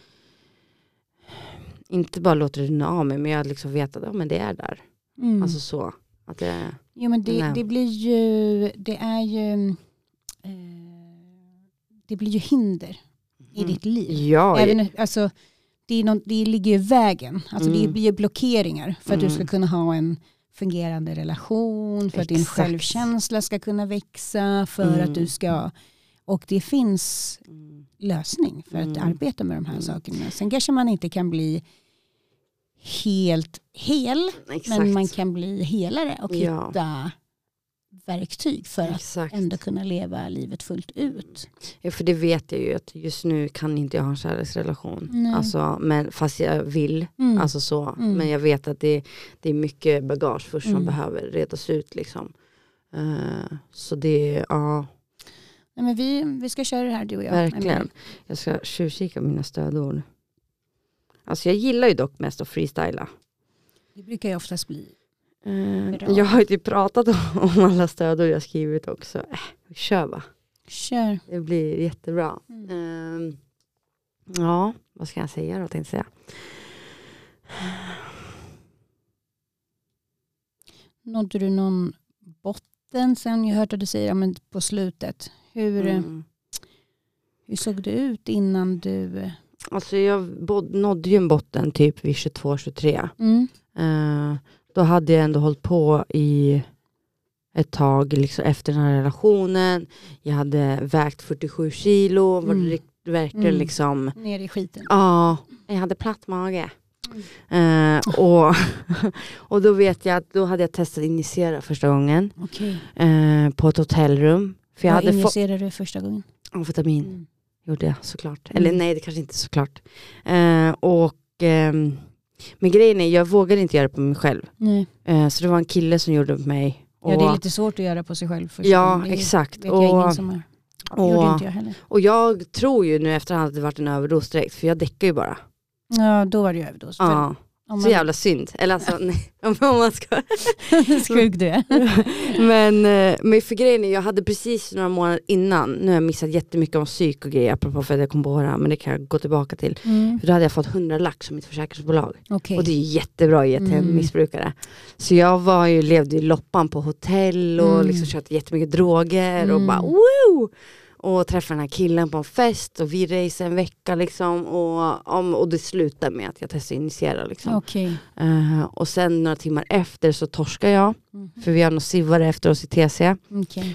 inte bara låter det av mig, men jag liksom vet att ja, men det är där. Mm. Alltså så. Att det, Jo, men det, Nej. det blir ju, det är ju, eh, det blir ju hinder i Mm. ditt liv. ja, Även, alltså, det, är någon, det ligger i vägen. Alltså, Det Mm. blir ju blockeringar för att du ska Mm. kunna ha en fungerande relation, för att din Exakt. självkänsla ska kunna växa, för Mm. att du ska, och det finns Mm. lösning för att Mm. arbeta med de här Mm. sakerna. Sen kanske man inte kan bli helt hel, Exakt. men man kan bli helare och Ja. hitta verktyg för att Exakt. ändå kunna leva livet fullt ut. Ja, för det vet jag ju att just nu kan inte jag ha en kärleksrelation. Nej. Alltså, men fast jag vill. Mm. Alltså så. Mm. Men jag vet att det, det är mycket bagage först som Mm. behöver redas ut. Liksom. Uh, så det, ja, Nej, men vi, vi ska köra det här, du och jag. verkligen. Jag ska tjuvkika mina stödord. Alltså jag gillar ju dock mest att freestyla. Det brukar ju oftast bli. Uh, Bra. jag har ju typ pratat om, om alla stödord jag skrivit också. Äh, vi kör va. Kör. Det blir jättebra. Mm. Ehm, ja, vad ska jag säga då, tänkte jag. Nådde du någon botten sen? Jag hörde att du säger ja, men på slutet. Hur, Mm. hur såg det ut innan du alltså jag bod, nådde ju en botten typ vid tjugotvå tjugotre. Mm. Uh, då hade jag ändå hållit på i ett tag liksom, efter den här relationen. Jag hade vägt fyrtiosju kilo. Var mm. det verkligen mm. liksom... Ner i skiten. Ja, jag hade platt mage. Mm. Uh, och, och då vet jag att då hade jag testat injicera första gången. Okay. Uh, på ett hotellrum. För jag Vad hade injicerade du första gången? Amfetamin. Mm. Gjorde jag såklart. Mm. Eller nej, det kanske inte såklart. Uh, och... Um, men grejen är, jag vågade inte göra det på mig själv. Nej. Uh, så det var en kille som gjorde det på mig. Och, ja, det är lite svårt att göra på sig själv. Ja, exakt. Vet jag ingen som är. Och, gjorde inte jag heller. Och jag tror ju nu efterhand att det varit en överdos direkt. För jag däckar ju bara. Ja, då var det ju överdos. Ja. Man... Så jävla synd. Eller alltså, nej, om man ska... Skugg du. men, men för grejen är, jag hade precis några månader innan, nu har jag missat jättemycket om psyk och grejer, apropå för att jag kom på det här, men det kan jag gå tillbaka till. Mm. För då hade jag fått hundra lax som mitt försäkringsbolag. Okay. Och det är jättebra att ge till mm. missbrukare. Så jag var ju, levde i loppan på hotell och mm. liksom köpte jättemycket droger mm. och bara woo! Och träffade den här killen på en fest och vi rejsade en vecka liksom och, om, och det slutade med att jag testade injicera liksom. Okay. Uh, och sen några timmar efter så torskar jag mm. för vi har något sivare efter oss i T C. Okay.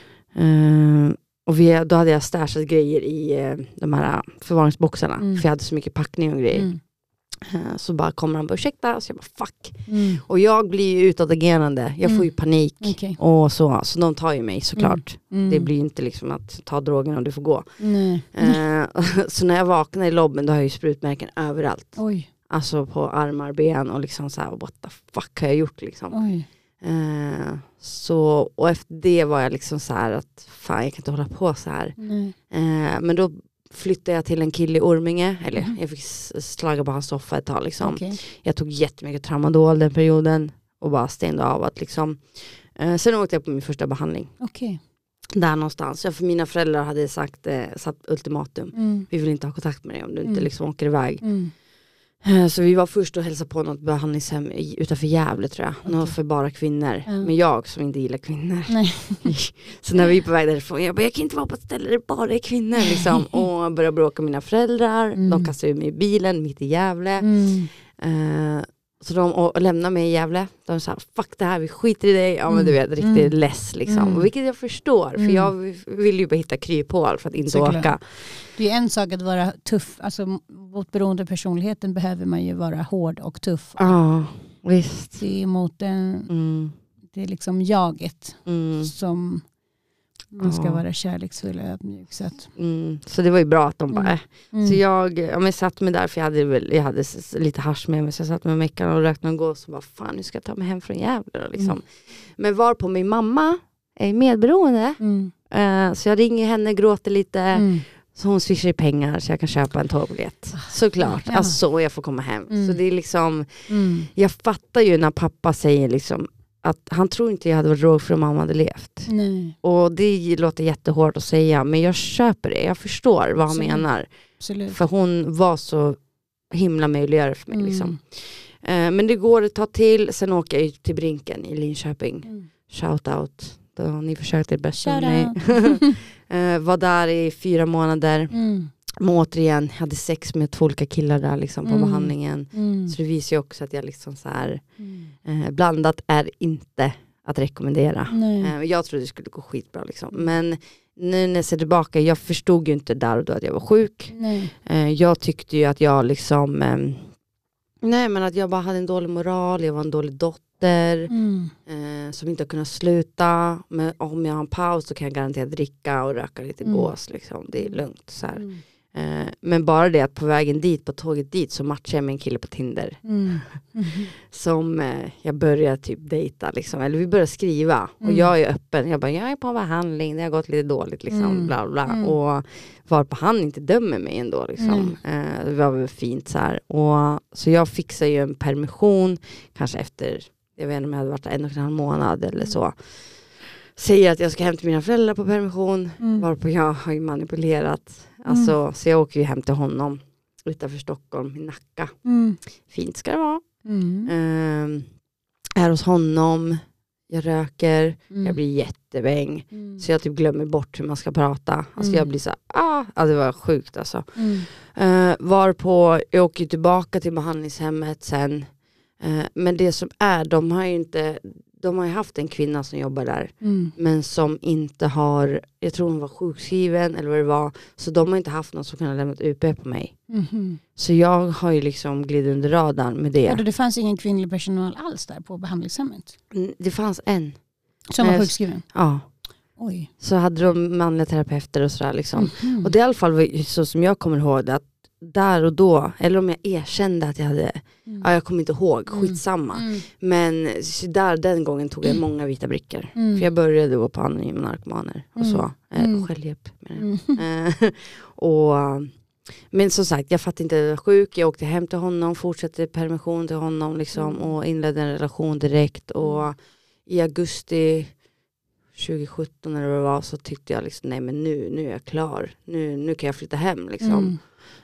Uh, och vi, då hade jag stashat grejer i uh, de här förvaringsboxarna mm. för jag hade så mycket packning och grejer. Mm. Uh, så bara kommer han på ursäkta så jag bara fuck. Mm. Och jag blir ju utåtagerande. Jag mm. får ju panik. Okay. Och så. Så de tar ju mig såklart. Mm. Mm. Det blir ju inte liksom att ta drogen och du får gå. Uh, så när jag vaknar i lobben då har jag ju sprutmärken överallt. Oj. Alltså på armar, ben och liksom så här, what the fuck har jag gjort liksom. Oj. Uh, så, och efter det var jag liksom så här att fan jag kan inte hålla på så här. Uh, men då flyttade jag till en kille i Orminge. Eller mm. jag fick slaga på hans soffa ett tag liksom. Okay. Jag tog jättemycket tramadol den perioden. Och bara stängde av att liksom. Eh, sen åkte jag på min första behandling. Okay. Där någonstans. Ja, för mina föräldrar hade sagt, eh, satt ultimatum. Mm. Vi vill inte ha kontakt med dig om du inte mm. liksom åker iväg. Mm. Eh, så vi var först och hälsade på något behandlingshem i, utanför Gävle tror jag. Okay. Något för bara kvinnor. Mm. Men jag som inte gillar kvinnor. Nej. Så när vi är på väg därifrån. Jag bara, jag kan inte vara på ett ställe där det bara är kvinnor. Liksom. Och började bråka med mina föräldrar. Mm. De kastade ut mig i bilen mitt i Gävle. Mm. Eh, Så de och, och lämnar mig i Gävle. De sa, fuck det här, vi skiter i dig. Ja men du vet, riktigt mm. less liksom. Mm. Och vilket jag förstår. Mm. För jag vill ju bara hitta kryphål för att inte Såklart. åka. Det är en sak att vara tuff. Alltså mot beroende personligheten behöver man ju vara hård och tuff. Ja, visst. Det är mot den, mm. det är liksom jaget mm. som... Man ska ja. vara kärleksfull och ödmjuk. Så, att... mm. så det var ju bra att de bara... Mm. Mm. Så jag, ja, men satt mig där för jag hade, väl, jag hade lite hasch med mig. Så jag satt med meckan och rökte och gå. Så bara, fan nu ska jag ta mig hem från Gävle. Liksom. Mm. Men var på min mamma är medberoende. Mm. Uh, så jag ringer henne, gråter lite. Mm. Så hon swishar pengar så jag kan köpa en tågbiljett. Såklart. Ja. Alltså, och jag får komma hem. Mm. Så det är liksom... Mm. Jag fattar ju när pappa säger liksom... att han tror inte jag hade varit drogfri om mamma hade levt. Nej. Och det låter jättehårt att säga. Men jag köper det. Jag förstår vad han Absolut. menar. Absolut. För hon var så himla möjliggörare för mig. Mm. Liksom. Eh, men det går att ta till. Sen åker jag till Brinken i Linköping. Mm. Shout out. Då ni försökte det bästa med mig. eh, var där i fyra månader. Mm. Men återigen, jag hade sex med två olika killar där liksom, på mm. behandlingen. Mm. Så det visar ju också att jag liksom så här, mm. eh, blandat är inte att rekommendera. Eh, jag trodde det skulle gå skitbra liksom. Men nu när jag ser tillbaka, jag förstod ju inte där och då att jag var sjuk. Eh, jag tyckte ju att jag liksom, eh, nej men att jag bara hade en dålig moral, jag var en dålig dotter. Mm. Eh, som inte har kunnat sluta. Men om jag har en paus så kan jag garanterat dricka och röka lite mm. gås liksom. Det är lugnt så här. Mm. Eh, men bara det att på vägen dit, på tåget dit så matchade jag med en kille på Tinder. Mm. Mm. Som eh, jag började typ dejta liksom. Eller vi började skriva. Mm. Och jag är öppen. Jag bara, jag är på en behandling. Det har gått lite dåligt liksom. Mm. Bla bla. Mm. Och varpå han inte dömer mig ändå liksom. Mm. Eh, det var väl fint så här. Och, så jag fixade ju en permission. Kanske efter, jag vet inte om jag hade varit en och en halv månad eller så. Säger att jag ska hem till mina föräldrar på permission. Mm. Varpå jag har ju manipulerat. Alltså, mm. Så jag åker ju hem till honom utanför Stockholm i Nacka. Mm. Fint ska det vara. Mm. Uh, är hos honom. jag röker, Mm. jag blir jättebäng. Mm. Så jag typ glömmer bort hur man ska prata. Alltså Mm. jag blir så här, ah, ja, det var sjukt alltså. Mm. Uh, varpå jag åker tillbaka till behandlingshemmet sen. Uh, men det som är, de har ju inte, de har ju haft en kvinna som jobbar där. Mm. Men som inte har, jag tror hon var sjukskriven eller vad det var. Så de har inte haft någon som kan ha lämnat U P på mig. Mm. Så jag har ju liksom glidit under radarn med det. Ja, det fanns ingen kvinnlig personal alls där på behandlingshemmet? Mm, det fanns en. Som var Nej, sjukskriven? Ja. Oj. Så hade de manliga terapeuter och sådär liksom. Mm. Och det är i alla fall så som jag kommer ihåg det, att där och då, eller om jag erkände att jag hade, Mm. ja jag kommer inte ihåg, Mm. skitsamma. Mm. Men så där den gången tog jag många vita brickor. Mm. För jag började gå på anonyma narkomaner och så. Eh, Mm. självhjälp med Mm. det. Eh, och, men som sagt, jag fattade inte att jag var sjuk. Jag åkte hem till honom, fortsatte permission till honom liksom, Mm. och inledde en relation direkt. Och i augusti tjugo-sjutton när det var, så tyckte jag liksom, nej men nu, nu är jag klar. Nu, nu kan jag flytta hem liksom. Mm.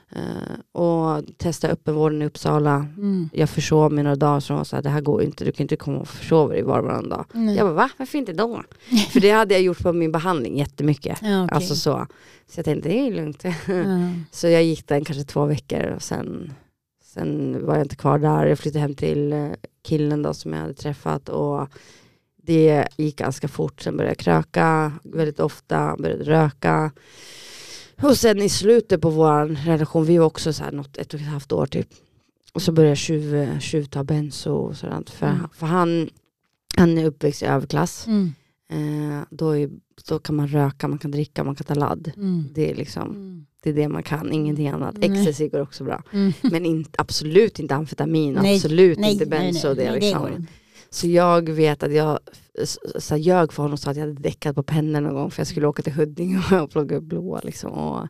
Uh, och testa öppenvården i Uppsala. Mm. Jag försov mig några dagar som var så här, det här går inte, du kan inte komma och försova dig var varannan dag. Nej. Jag bara, va? Varför inte då? För det hade jag gjort på min behandling jättemycket. Ja, okej. Alltså så. Så jag tänkte, det är lugnt. Ja. Så jag gick den kanske två veckor och sen, sen var jag inte kvar där. Jag flyttade hem till eh, killen då som jag hade träffat och det gick ganska fort. Sen började jag kröka väldigt ofta, började röka. Och sen i slutet på vår relation, vi var också så här något ett och ett halvt år typ. Och så började jag tjuv, tjuvta benzo och sådant. För, Mm. för han, han är uppväxt i överklass. Mm. Eh, då, är, då kan man röka, man kan dricka, man kan ta ladd. Mm. Det är liksom, Mm. det är det man kan, ingenting annat. Nej. Ecstasy går också bra. Mm. Men inte, absolut inte amfetamin, Nej, absolut nej, inte nej, benzo. nej, Det är nej, det liksom. går inte. Så jag vet att jag så här, ljög för honom och sa att jag hade däckat på pennan någon gång för jag skulle åka till Huddinge och plocka upp blåa liksom. Och,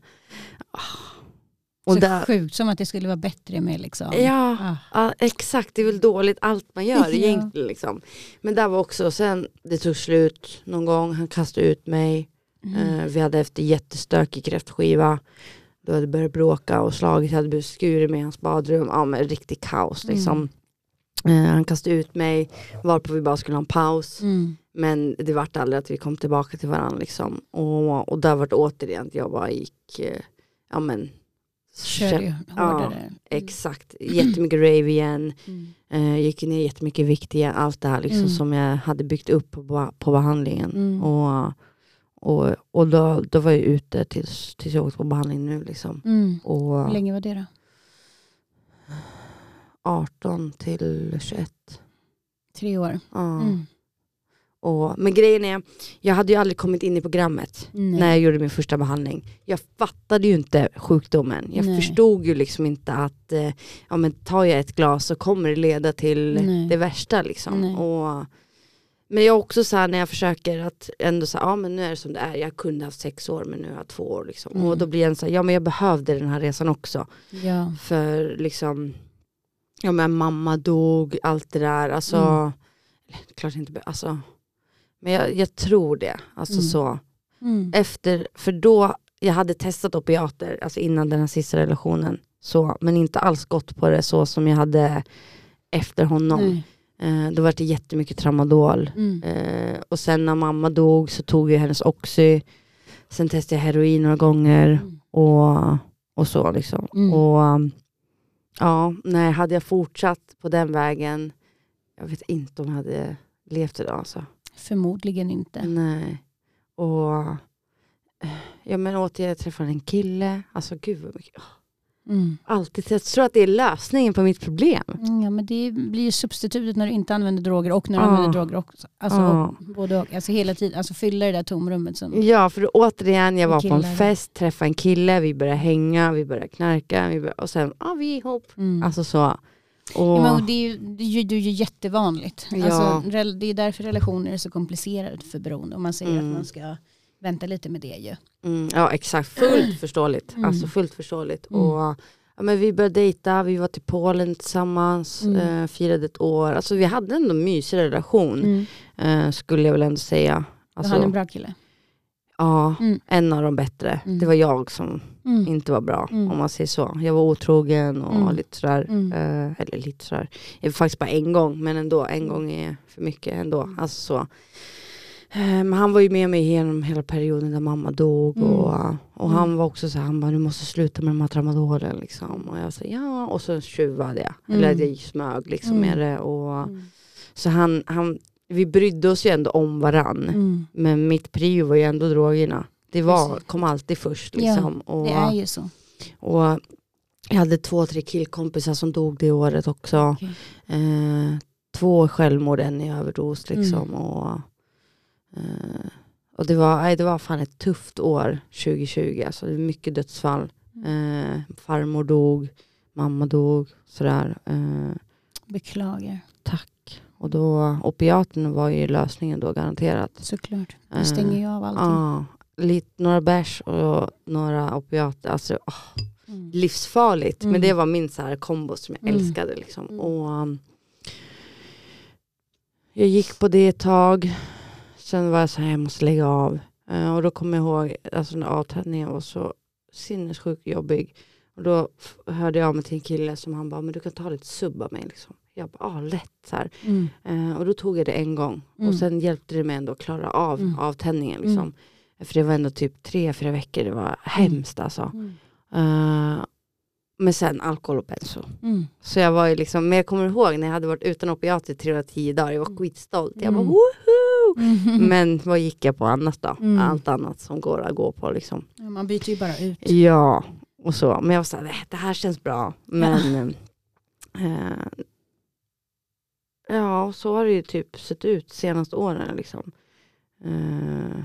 och Så där, sjukt, som att det skulle vara bättre med liksom. ja, Ah. ja, exakt. Det är väl dåligt allt man gör Ja. egentligen liksom. Men där var också, sen det tog slut någon gång, han kastade ut mig. Mm. Eh, vi hade efter jättestökig kräftskiva. Då hade börjat bråka och slaget hade blivit skurit med i hans badrum. Ja, men riktigt kaos liksom. Mm. Eh, han kastade ut mig, varpå vi bara skulle ha en paus. Mm. Men det vart aldrig att vi kom tillbaka till varandra liksom. Och, och där vart återigen att jag bara gick, eh, ja men. Körde ju Ja, hårdare. Mm. exakt. Jättemycket rave igen. Mm. Eh, gick ner jättemycket vikt igen. Allt det här liksom Mm. som jag hade byggt upp på, på behandlingen. Mm. Och, och, och då, då var jag ute tills, tills jag åkte på behandling nu liksom. Mm. Och Hur länge var det då? arton till tjugoett. Tre år. Ja. Mm. Och, men grejen är, jag hade ju aldrig kommit in i programmet Nej. när jag gjorde min första behandling. Jag fattade ju inte sjukdomen. Jag Nej. förstod ju liksom inte att eh, ja, men tar jag ett glas så kommer det leda till Nej. det värsta liksom. Nej. Och, men jag också så här när jag försöker att ändå säga, ja men nu är det som det är. Jag kunde ha haft sex år men nu har jag två år liksom. Mm. Och då blir jag så här, ja men jag behövde den här resan också. Ja. För liksom, ja men mamma dog, allt det där. Alltså, Mm. klart inte, be- alltså. Men jag, jag tror det. Alltså Mm. så. Mm. Efter, för då, jag hade testat opiater, alltså innan den här sista relationen. Så, men inte alls gått på det så som jag hade efter honom. Nej. Eh, då var det jättemycket tramadol. Mm. Eh, och sen när mamma dog så tog jag hennes oxy. Sen testade jag heroin några gånger. Mm. Och, och så liksom. Mm. Och um, ja, nej, hade jag fortsatt på den vägen, jag vet inte om jag hade levt idag alltså. Förmodligen inte. Nej. Och eh, ja men åter jag träffade en kille. Alltså gud vad mycket. Mm. Alltid. Jag tror att det är lösningen på mitt problem. Mm, ja, men det blir ju substitutet när du inte använder droger och när du Ja. använder droger också. Alltså, Ja. både och. Alltså hela tiden. Alltså fylla det där tomrummet som... Ja, för återigen, jag var på Killar. en fest, träffade en kille, vi började hänga, vi började knarka, vi började, och sen, ja vi är ihop. Mm. Alltså så. Och, Ja, men det är ju, det är ju, det är ju jättevanligt. Ja. Alltså, rel- det är därför relationer är så komplicerade för beroende. Om man säger Mm. att man ska vänta lite med det ju. mm, ja, exakt. Fullt förståeligt. Mm. Alltså fullt förståeligt. Mm. Och ja, men vi började dejta, vi var till Polen tillsammans, Mm. eh, firade ett år. Alltså vi hade ändå en mysig relation, Mm. eh, skulle jag väl ändå säga. Var Alltså, han en bra kille? Ja, Mm. en av de bättre. Mm. Det var jag som Mm. inte var bra, Mm. om man säger så. Jag var otrogen och Mm. lite sådär. Mm. Eh, eller lite sådär. Det var faktiskt bara en gång, men ändå. En gång är för mycket ändå. Mm. Alltså så. Eh, men han var ju med mig genom hela perioden där mamma dog. Mm. Och, och Mm. han var också så här, han bara, du måste sluta med de här tramadolen liksom. Och jag sa, ja. Och så tjuvade jag. Mm. Eller att jag smög liksom Mm. med det. Och, Mm. så han, han, vi brydde oss ju ändå om varann. Mm. Men mitt prio var ju ändå drogerna. Det var, Precis. kom alltid först liksom. Ja, och, det är ju så. och jag hade två, tre killkompisar som dog det året också. Okay. Eh, två självmord, en i överdos liksom. Mm. Och, eh, och det var, nej, det var fan ett tufft år tjugo tjugo. Alltså det var mycket dödsfall. Eh, farmor dog, mamma dog, sådär. Eh, Beklagar. tack. Och då, opiaterna var ju lösningen då garanterat. Såklart. Det stänger ju av allting. Ja, lite, några bärs och några opiater. Alltså, åh, Mm. livsfarligt. Mm. Men det var min så här kombo som jag Mm. älskade. Liksom. Mm. Och, um, jag gick på det ett tag. Sen var jag så här, jag måste lägga av. Uh, och då kommer jag ihåg, alltså när avtändningen var så sinnessjukt jobbig. Och då f- hörde jag av mig till en kille som han bara, men du kan ta lite subba mig liksom. Jag bara, ah, lätt så här. Mm. Uh, och då tog jag det en gång. Mm. Och sen hjälpte det mig ändå att klara av Mm. avtändningen liksom. Mm. För det var ändå typ tre, fyra veckor. Det var hemskt alltså. Mm. Uh, men sen alkohol och benzo. Mm. Så jag var ju liksom, men jag kommer ihåg när jag hade varit utan opiater i trehundratio dagar. Jag var skitstolt. Jag bara, Mm. woho! Mm. Men vad gick jag på annars då? Mm. Allt annat som går att gå på liksom. Ja, man byter ju bara ut. Ja, och så. Men jag var så här, det här känns bra. Men eh, ja, så har det ju typ sett ut senaste åren liksom. Eh,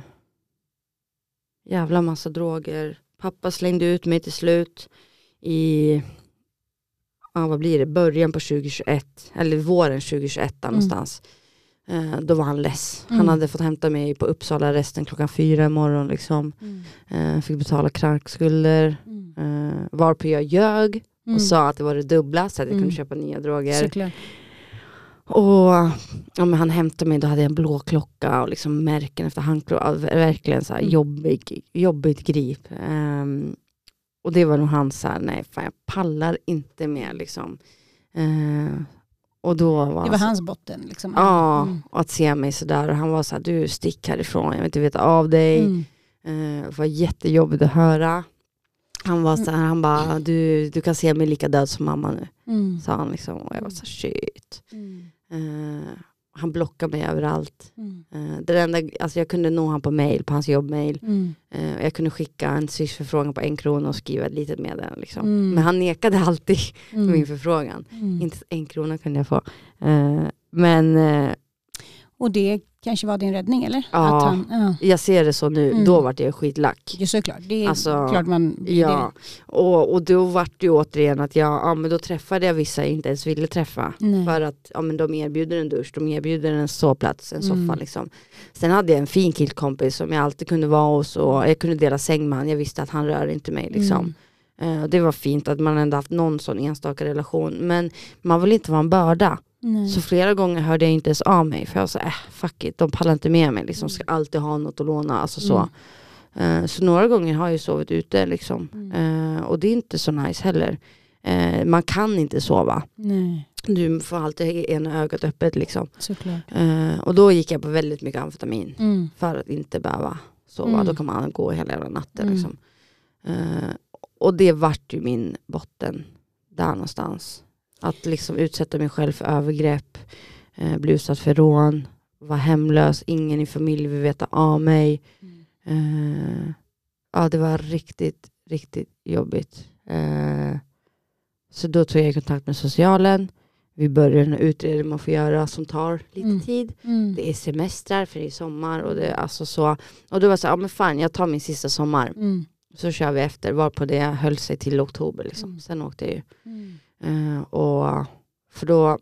jävla massa droger. Pappa slängde ut mig till slut i, ja, vad blir det? Början på tjugo tjugoett. Eller våren tjugo tjugoett där Mm. någonstans. Eh, då var han less. Mm. Han hade fått hämta mig på Uppsala resten klockan fyra imorgon liksom. Mm. Eh, fick betala krankskulder. Mm. Eh, varpå jag ljög och Mm. sa att det var det dubbla så att jag Mm. kunde köpa nya droger. Såklart. Och ja, men han hämtade mig, då hade jag en blå klocka och liksom märken efter handklor. Ja, verkligen så här Mm. jobbig, jobbigt grip. Um, och det var nog han så här, nej fan jag pallar inte mer liksom. Uh, och då var, Det var alltså, hans botten. Liksom. ja, Mm. och att se mig så där och han var så här, du stick härifrån, jag vill inte veta av dig. Mm. Uh, det var jättejobbigt att höra. Han var så här, han bara, du, du kan se mig lika död som mamma nu. Mm. Sa han liksom. Och jag var så här, shit. Mm. Uh, han blockade mig överallt. Mm. Uh, det enda, alltså jag kunde nå han på mail, på hans jobbmail. Mm. Uh, jag kunde skicka en Swish-förfrågan på en krona och skriva ett litet meddelande. Liksom. Mm. Men han nekade alltid Mm. min förfrågan. Mm. Inte en krona kunde jag få. Uh, men uh, Och det kanske var din räddning, eller? Ja. Att han, ja. jag ser det så nu. Mm. Då var jag skitlack. Det är såklart. Det är Alltså, klart man blir Ja, och, och då var det ju återigen att jag, ja, men då träffade jag vissa jag inte ens ville träffa. det. Nej. För att ja, men de erbjuder en dusch, de erbjuder en sovplats, en soffa Mm. liksom. Sen hade jag en fin killkompis som jag alltid kunde vara hos och jag kunde dela säng med han. Jag visste att han rör inte mig liksom. Mm. Eh, det var fint att man ändå haft någon sån enstaka relation. Men man vill inte vara en börda. Nej. Så flera gånger hörde jag inte ens av mig. För jag sa, äh, fuck it, de pallar inte med mig. Liksom, ska alltid ha något att låna. Alltså så. Mm. Eh, så några gånger har jag sovit ute liksom. Mm. Eh, och det är inte så nice heller. Eh, man kan inte sova. Nej, Du får alltid ena ögat öppet liksom. såklart. Eh, och då gick jag på väldigt mycket amfetamin. Mm. För att inte behöva sova. Mm. Då kan man gå hela jävla natten Mm. liksom. Eh, och det vart ju min botten. Där någonstans. Att liksom utsätta mig själv för övergrepp. Eh, bli utsatt för rån. Vara hemlös. Ingen i familj vill veta av mig. Mm. Eh, ja, det var riktigt, riktigt jobbigt. Eh, så då tog jag kontakt med socialen. Vi började en utredning man får göra som tar lite Mm. tid. Mm. Det är semestrar för det är sommar och det är alltså så. Och då var så, ja men fan jag tar min sista sommar. Mm. Så kör vi efter. Var på det höll sig till oktober liksom. Mm. Sen åkte jag ju. Mm. Eh, och för då,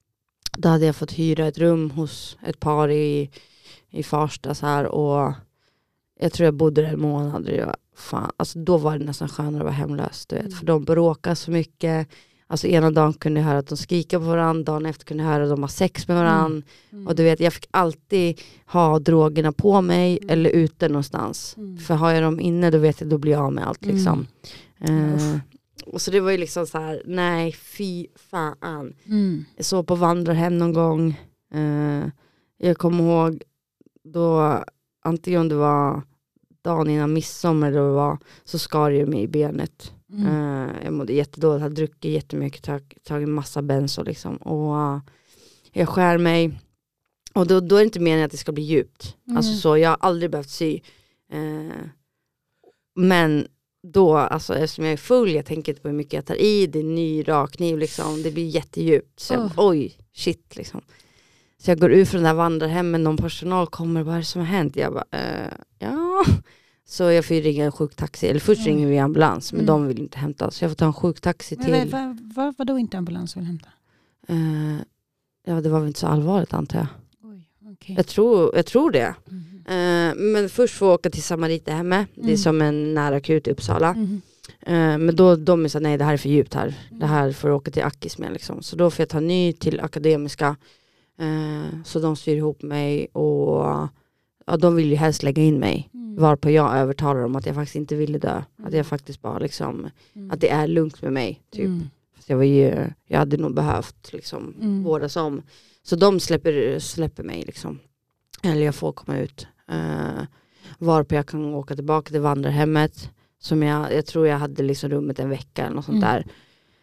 då hade jag fått hyra ett rum hos ett par i, i Farsta så här. Och jag tror jag bodde där en månad. Och jag, fan, alltså då var det nästan skönare att vara hemlös. Du vet. Mm. För de bråkade så mycket. Alltså ena dagen kunde jag höra att de skriker på varandra, dagen efter kunde jag höra att de har sex med varandra. Mm. Mm. Och du vet, jag fick alltid ha drogerna på mig mm. eller ute någonstans. Mm. För har jag dem inne, då vet jag, då blir jag av med allt liksom. Mm. Uh, och så det var ju liksom så här, nej, fy fan. Mm. Jag såg på vandrarhem någon gång. Uh, jag kommer ihåg då, antingen det var dagen innan midsommar eller det var, så skar jag mig i benet. Mm. Uh, jag mådde jättedåligt, hade druckit jättemycket, tag, tagit massa benzo liksom. Och uh, jag skär mig. Och då, då är det inte meningen att det ska bli djupt. Mm. Alltså så, jag har aldrig behövt sy. Uh, men då, alltså eftersom jag är full, jag tänker inte på hur mycket jag tar i, det är ny rakkniv liksom, det blir jättedjupt. Så jag, oh. oj, shit liksom. Så jag går ut från den där vandrarhemmen, någon personal kommer, vad är det som har hänt? Jag bara, uh, ja... Så jag får ringa en sjuktaxi. Eller först mm. ringer vi ambulans. Men mm. de vill inte hämta. Så jag får ta en sjuktaxi till... Men vad, vad, vad då inte ambulans vill hämta? Uh, ja, det var väl inte så allvarligt antar jag. Oj, okay. jag, tror, jag tror det. Mm. Uh, men först får jag åka till Samaritahemmet. Mm. Det är som en nära akut i Uppsala. Mm. Uh, men då de är så nej det här är för djupt här. Mm. Det här får jag åka till Akis med liksom. Så då får jag ta ny till Akademiska. Uh, så de styr ihop mig. Och ja, de vill ju helst lägga in mig. Mm. Varpå jag övertalar dem att jag faktiskt inte ville dö. Mm. Att jag faktiskt bara liksom, mm. att det är lugnt med mig. Typ. Mm. Fast jag var ju, jag hade nog behövt liksom mm. vårdas om. Så de släpper, släpper mig liksom. Eller jag får komma ut. Uh, varpå jag kan åka tillbaka till vandrarhemmet. Som jag, jag tror jag hade liksom rummet en vecka eller något sånt mm. där.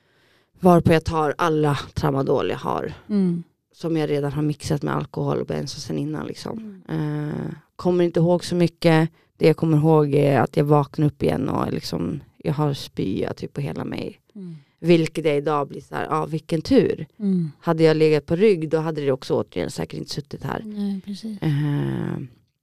Varpå jag tar alla tramadol jag har. Mm. Som jag redan har mixat med alkohol och benzo sen innan liksom. Mm. Uh, kommer inte ihåg så mycket. Det jag kommer ihåg är att jag vaknar upp igen och liksom, jag har spya typ på hela mig. Mm. Vilket jag idag blir så här, ja ah, vilken tur. Mm. Hade jag legat på rygg då hade det också återigen säkert inte suttit här. Nej, precis. Uh,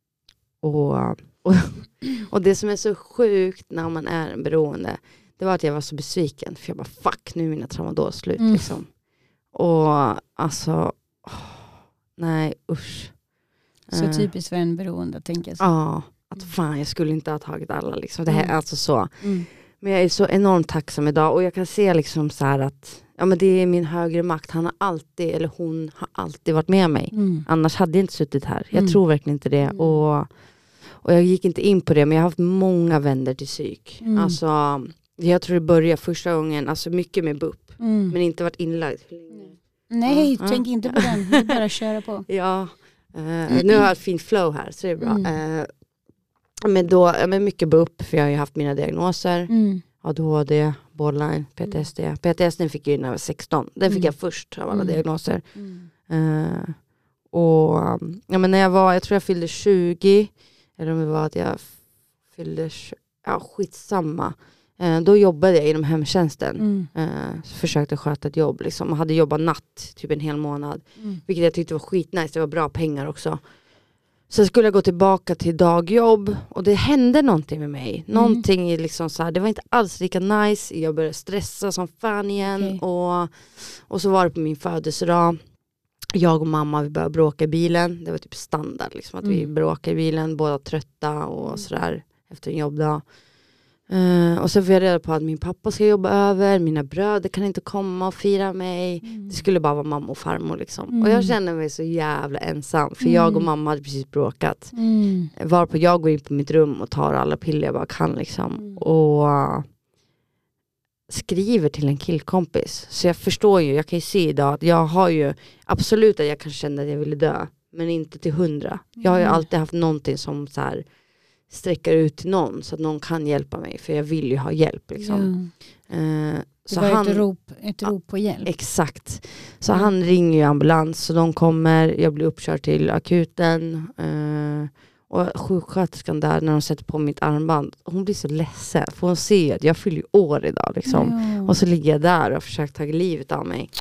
och, och, och det som är så sjukt när man är en beroende, det var att jag var så besviken. För jag bara, fuck, nu är mina tramadol slut mm. liksom. Och alltså, oh, nej usch. Så typiskt för en beroende, tänker jag så. Ja, att fan jag skulle inte ha tagit alla liksom. Det här är alltså så. Mm. Men jag är så enormt tacksam idag. Och jag kan se liksom så här att ja, men det är min högre makt. Han har alltid, eller hon har alltid varit med mig. Mm. Annars hade jag inte suttit här. Jag mm. tror verkligen inte det. Mm. Och, och jag gick inte in på det. Men jag har haft många vänner till psyk. Mm. Alltså, jag tror det började första gången. Alltså mycket med B U P. Mm. Men inte varit inlagd. Nej, ja, tänk ja. inte på den. Du bara köra på. Ja. Uh, nu har jag ett fint flow här så det är bra. Mm. Uh, men då, men mycket B U P för jag har ju haft mina diagnoser. Mm. A D H D, borderline, P T S D. Mm. P T S D fick jag ju när jag var sexton. Den fick mm. jag först av alla mm. diagnoser. Mm. Uh, och ja, men när jag var, jag tror jag fyllde tjugo. Eller om det var att jag fyllde tjugo, ja skitsamma. Uh, då jobbade jag inom hemtjänsten. Mm. Uh, försökte sköta ett jobb liksom. Och hade jobbat natt typ en hel månad. Mm. Vilket jag tyckte var skitnice. Det var bra pengar också. Så skulle jag gå tillbaka till dagjobb. Och det hände någonting med mig. Mm. Någonting liksom så här. Det var inte alls lika nice. Jag började stressa som fan igen. Okay. Och, och så var det på min födelsedag. Jag och mamma vi började bråka i bilen. Det var typ standard liksom. Att mm. vi bråkade i bilen. Båda trötta och mm. sådär. Efter en jobbdag. Uh, och så får jag reda på att min pappa ska jobba över. Mina bröder kan inte komma och fira mig. Mm. Det skulle bara vara mamma och farmor liksom. Mm. Och jag känner mig så jävla ensam. För mm. jag och mamma hade precis bråkat. Mm. Varpå jag går in på mitt rum och tar alla piller jag bara kan liksom. Mm. Och uh, skriver till en killkompis. Så jag förstår ju, jag kan ju se idag att jag har ju absolut att jag kan känna att jag ville dö. Men inte till hundra. Jag har ju mm. alltid haft någonting som så här sträcker ut till någon så att någon kan hjälpa mig för jag vill ju ha hjälp liksom. Ja. Uh, så det var han, ett rop, ett rop på hjälp. Exakt. Så mm. han ringer ju ambulans så de kommer, jag blir uppkörd till akuten uh, och sjuksköterskan där när de sätter på mitt armband, hon blir så ledsen för hon ser att jag fyller år idag liksom. Ja. Och så ligger jag där och försöker ta livet av mig.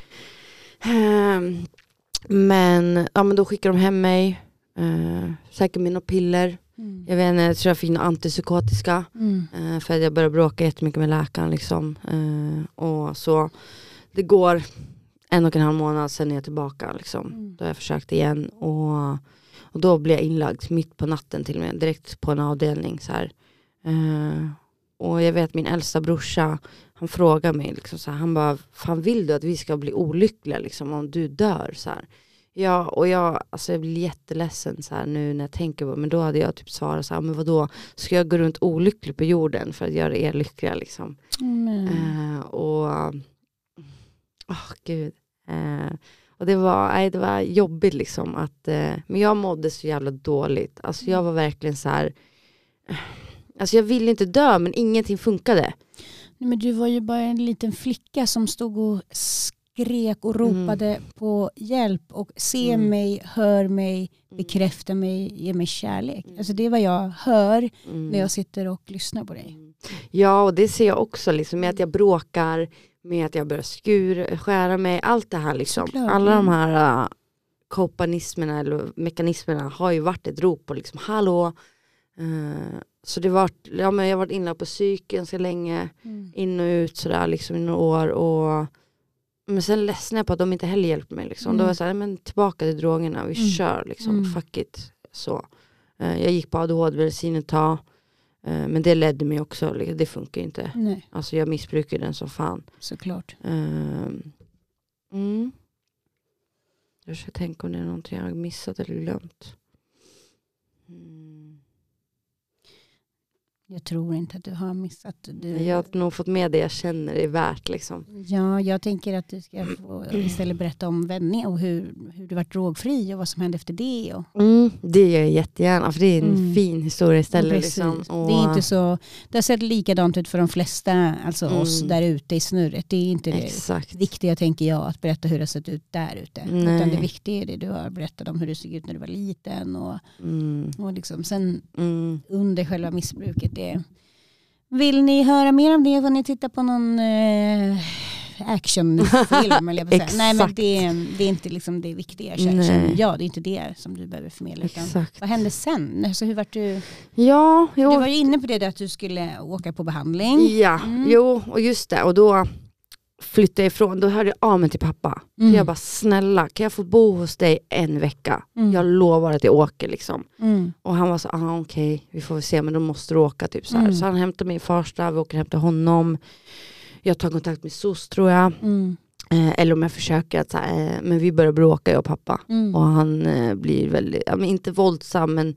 Uh, men ja men då skickar de hem mig uh, säkert mina piller. Mm. Jag vet inte, jag tror jag fick några antipsykotiska mm. uh, för att jag började bråka jättemycket med läkaren liksom. Uh, och så det går en och en halv månad sen är jag tillbaka liksom. Mm. Då har jag försökt igen och, och då blir jag inlagd mitt på natten till och med direkt på en avdelning så här. Uh, och Och jag vet min äldsta brorsa, han frågar mig liksom så här, han bara, fan vill du att vi ska bli olyckliga liksom om du dör så här. Ja, och jag, alltså jag blir jätteledsen så här nu när jag tänker på, men då hade jag typ svarat så här, men vadå, ska jag gå runt olycklig på jorden för att göra er lyckliga liksom. Mm. Uh, och åh oh, gud. Uh, och det var, nej, det var jobbigt liksom att, uh, men jag mådde så jävla dåligt. Alltså jag var verkligen så här, uh, alltså jag ville inte dö, men ingenting funkade. Nej, men du var ju bara en liten flicka som stod och skrek och ropade mm. på hjälp och se mm. mig, hör mig, bekräfta mig, ge mig kärlek. Mm. Alltså det är vad jag hör mm. när jag sitter och lyssnar på dig. Ja, och det ser jag också liksom, med att jag bråkar, med att jag börjar skur, skära mig, allt det här liksom. Såklart. Alla de här uh, kopanismerna eller mekanismerna har ju varit ett rop på liksom, hallå. Uh, så det var, ja, men jag har varit inne på psyk ganska länge, mm. in och ut sådär liksom i några år, och men sen ledsnade jag på att de inte heller hjälpte mig liksom. Mm. Då var jag såhär, men tillbaka till drogerna, vi mm. kör liksom, mm. fuck it. Så. Uh, jag gick på A D H D-medicin ett tag, uh, men det ledde mig också, liksom, det funkar inte. Nej. Alltså jag missbrukar den som fan. Såklart. Uh, mm. Jag ska tänka om det är någonting jag har missat eller glömt. Mm. Jag tror inte att du har missat. Du... Jag har nog fått med det jag känner är värt liksom. Ja, jag tänker att du ska få istället berätta om vändning och hur, hur du var drogfri och vad som hände efter det. Och... Mm, det gör jag jättegärna, för det är en mm. fin historia istället. Liksom. Och... Det är inte så, det har sett likadant ut för de flesta, alltså mm. oss där ute i snurret. Det är inte Exakt. det viktiga, tänker jag, att berätta hur det har sett ut där ute. Nej. Utan det viktiga är det du har berättat om hur det såg ut när du var liten. Och, mm. och liksom sen mm. under själva missbruket. Det. Vill ni höra mer om det? Får ni titta på någon eh, actionfilm? Eller jag säga. Nej, men det är, det är inte liksom det viktiga. Känner, ja, det är inte det som du behöver förmedla. Utan vad hände sen? Alltså, hur var du? Ja, jo. Du var ju inne på det där att du skulle åka på behandling. Ja, mm. jo, och just det. Och då flyttade jag ifrån. Då hörde jag av mig till pappa. Mm. Jag bara, snälla, kan jag få bo hos dig en vecka? Mm. Jag lovar att jag åker liksom. Mm. Och han var så, ah, okej, okay, vi får väl se, men då måste du åka typ så här. Mm. Så han hämtade mig i Farsta, vi åker hem till honom. Jag tar kontakt med S O S, tror jag. Mm. Eh, eller om jag försöker att så här, eh, men vi börjar bråka, jag och pappa. Mm. Och han eh, blir väldigt, ja, men inte våldsam, men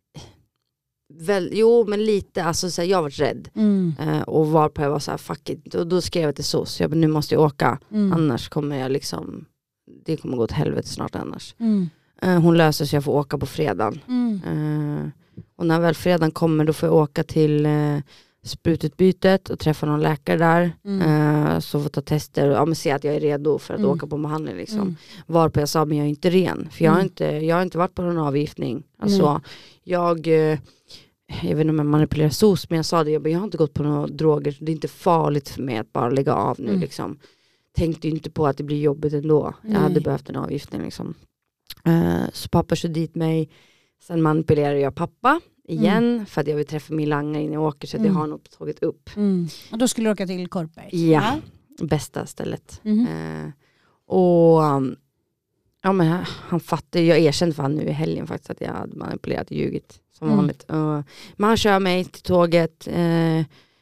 Väl, jo men lite, alltså så här, jag var rädd mm. uh, och var på jag var så här, fuck it, och då skrev jag till S O S, jag bara, nu måste jag åka, mm. annars kommer jag liksom, det kommer gå till helvete snart annars. Mm. Uh, hon löser så jag får åka på fredagen. Mm. Uh, och när väl fredagen kommer, då får jag åka till uh, sprututbytet och träffa någon läkare där, mm. uh, så får ta tester och ja, men se att jag är redo för att mm. åka på behandling liksom. Mm. Varpå jag sa, men jag är inte ren, för jag har, mm. inte, jag har inte varit på någon avgiftning. Alltså mm. jag uh, jag vet inte om jag manipulerar S O S, men jag sa det, jag, bara, jag har inte gått på några droger, det är inte farligt för mig att bara lägga av nu mm. liksom. Tänkte ju inte på att det blir jobbigt ändå. Nej. Jag hade behövt en avgiftning liksom. Uh, så pappa kör dit mig, sen manipulerar jag pappa igen, mm. för att jag vill träffa min langare innan jag åker, så att mm. jag har nog tagit upp. Mm. Och då skulle du åka till Korpberg? Ja, ja. Bästa stället. Mm. Uh, och um, ja, men han fattar, jag erkände för han nu i helgen faktiskt att jag hade manipulerat och ljugit som mm. vanligt. Uh, men han kör mig till tåget. Uh,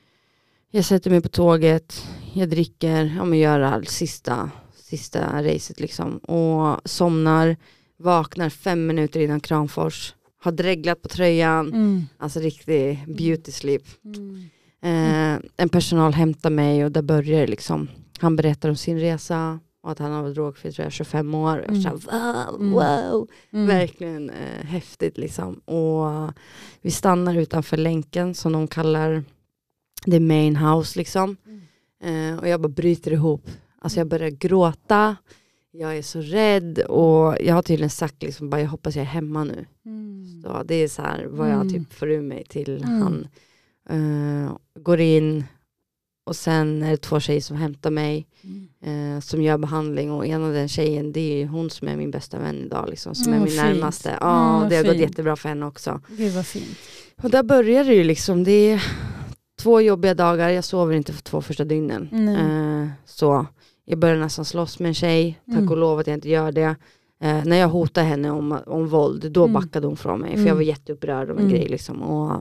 jag sätter mig på tåget. Jag dricker. Ja, men gör det här sista, sista racet liksom. Och somnar. Vaknar fem minuter innan Kramfors. Har dreglat på tröjan. Mm. Alltså riktig beauty sleep. Mm. Uh, en personal hämtar mig och där börjar det liksom. Han berättar om sin resa. Och att han har varit drogfri, tror jag, tjugofem år. Och mm. jag så här, wow, wow. Mm. Verkligen eh, häftigt liksom. Och vi stannar utanför länken som de kallar the main house liksom. Mm. Eh, och jag bara bryter ihop. Alltså jag börjar gråta. Jag är så rädd. Och jag har tydligen sagt liksom, bara jag hoppas jag är hemma nu. Mm. Så det är så här vad jag typ får ur mig till. Mm. Han eh, går in. Och sen är det två tjejer som hämtar mig. Mm. Eh, som gör behandling. Och en av den tjejen, det är hon som är min bästa vän idag. Liksom, som mm, är min fint. närmaste. Ja, mm, det har fint. gått jättebra för henne också. Gud vad fint. Och där börjar det ju liksom. Det är två jobbiga dagar. Jag sover inte för två första dygnen. Mm. Eh, så jag börjar nästan slåss med en tjej. Tack mm. och lov att jag inte gör det. Eh, när jag hotade henne om, om våld, då mm. backade hon från mig. För mm. jag var jätteupprörd om en mm. grej liksom. Och